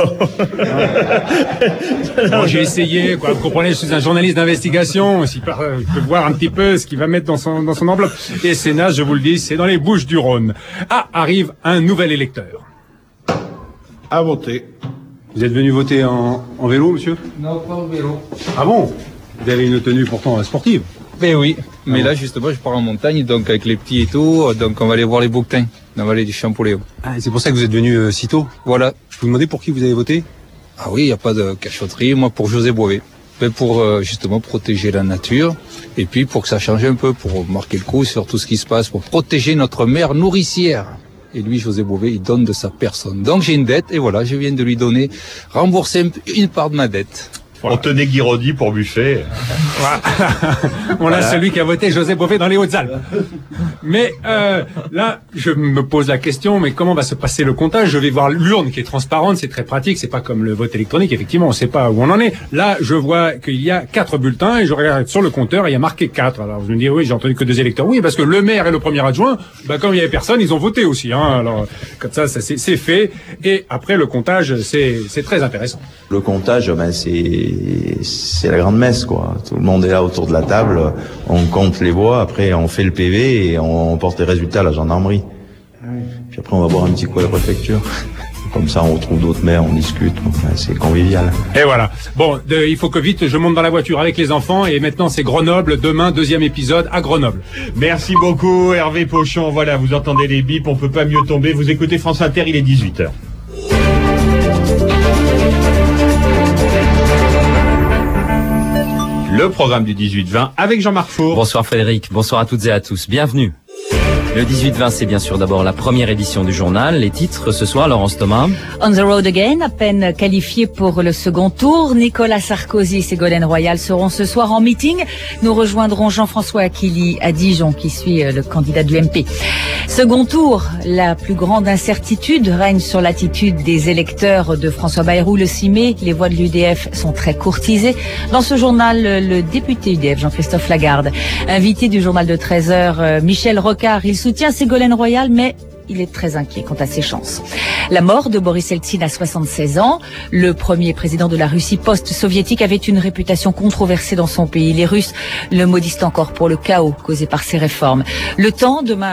Bon, j'ai essayé, quoi. Vous comprenez, je suis un journaliste d'investigation. Je peux voir un petit peu ce qu'il va mettre dans son enveloppe. Et Sénas, je vous le dis, c'est dans les Bouches-du-Rhône. Ah, arrive un nouvel électeur. À voter. Vous êtes venu voter en vélo, monsieur? Non, pas en vélo. Ah bon? Vous avez une tenue pourtant sportive. Ben oui, mais là justement je pars en montagne, donc avec les petits et tout, donc on va aller voir les bouquetins dans la vallée du Champoléon. Ah, c'est pour ça que vous êtes venu si tôt? Voilà. Je vous demandais pour qui vous avez voté? Ah oui, il n'y a pas de cachotterie, moi pour José Boivet. Pour justement protéger la nature et puis pour que ça change un peu, pour marquer le coup sur tout ce qui se passe, pour protéger notre mère nourricière. Et lui, José Bové, il donne de sa personne. Donc j'ai une dette et voilà, je viens de lui rembourser une part de ma dette. On tenait Guiraudy pour Buffet. On a celui qui a voté José Bové dans les Hautes-Alpes. Mais là, je me pose la question, mais comment va se passer le comptage? Je vais voir l'urne qui est transparente, c'est très pratique, c'est pas comme le vote électronique, effectivement, on sait pas où on en est. Là, je vois qu'il y a 4 bulletins et je regarde sur le compteur et il y a marqué 4. Alors je me dis, oui, j'ai entendu que 2 électeurs. Oui, parce que le maire et le premier adjoint, comme il y avait personne, ils ont voté aussi. Hein. Alors comme ça c'est fait. Et après, le comptage, c'est très intéressant. Le comptage, c'est la grande messe, quoi. Tout le monde est là autour de la table, on compte les voix, après on fait le PV et on porte les résultats à la gendarmerie. Puis après on va boire un petit coup à la préfecture. Comme ça on retrouve d'autres maires, on discute, c'est convivial. Et voilà. Bon, il faut que vite je monte dans la voiture avec les enfants et maintenant c'est Grenoble, demain 2e épisode à Grenoble. Merci beaucoup Hervé Pochon, voilà, vous entendez les bips, on peut pas mieux tomber, vous écoutez France Inter, il est 18h. Le programme du 18-20 avec Jean-Marc Four. Bonsoir Frédéric, bonsoir à toutes et à tous, bienvenue. Le 18-20, c'est bien sûr d'abord la première édition du journal. Les titres ce soir, Laurence Thomas. On the road again, à peine qualifié pour le second tour. Nicolas Sarkozy et Ségolène Royal seront ce soir en meeting. Nous rejoindrons Jean-François Aquili à Dijon, qui suit le candidat de l'UMP. Second tour, la plus grande incertitude règne sur l'attitude des électeurs de François Bayrou le 6 mai. Les voix de l'UDF sont très courtisées. Dans ce journal, le député UDF, Jean-Christophe Lagarde, invité du journal de 13h, Michel Rocard, il soutient Ségolène Royal, mais il est très inquiet quant à ses chances. La mort de Boris Eltsine à 76 ans. Le premier président de la Russie post-soviétique avait une réputation controversée dans son pays. Les Russes le maudissent encore pour le chaos causé par ses réformes. Le temps demain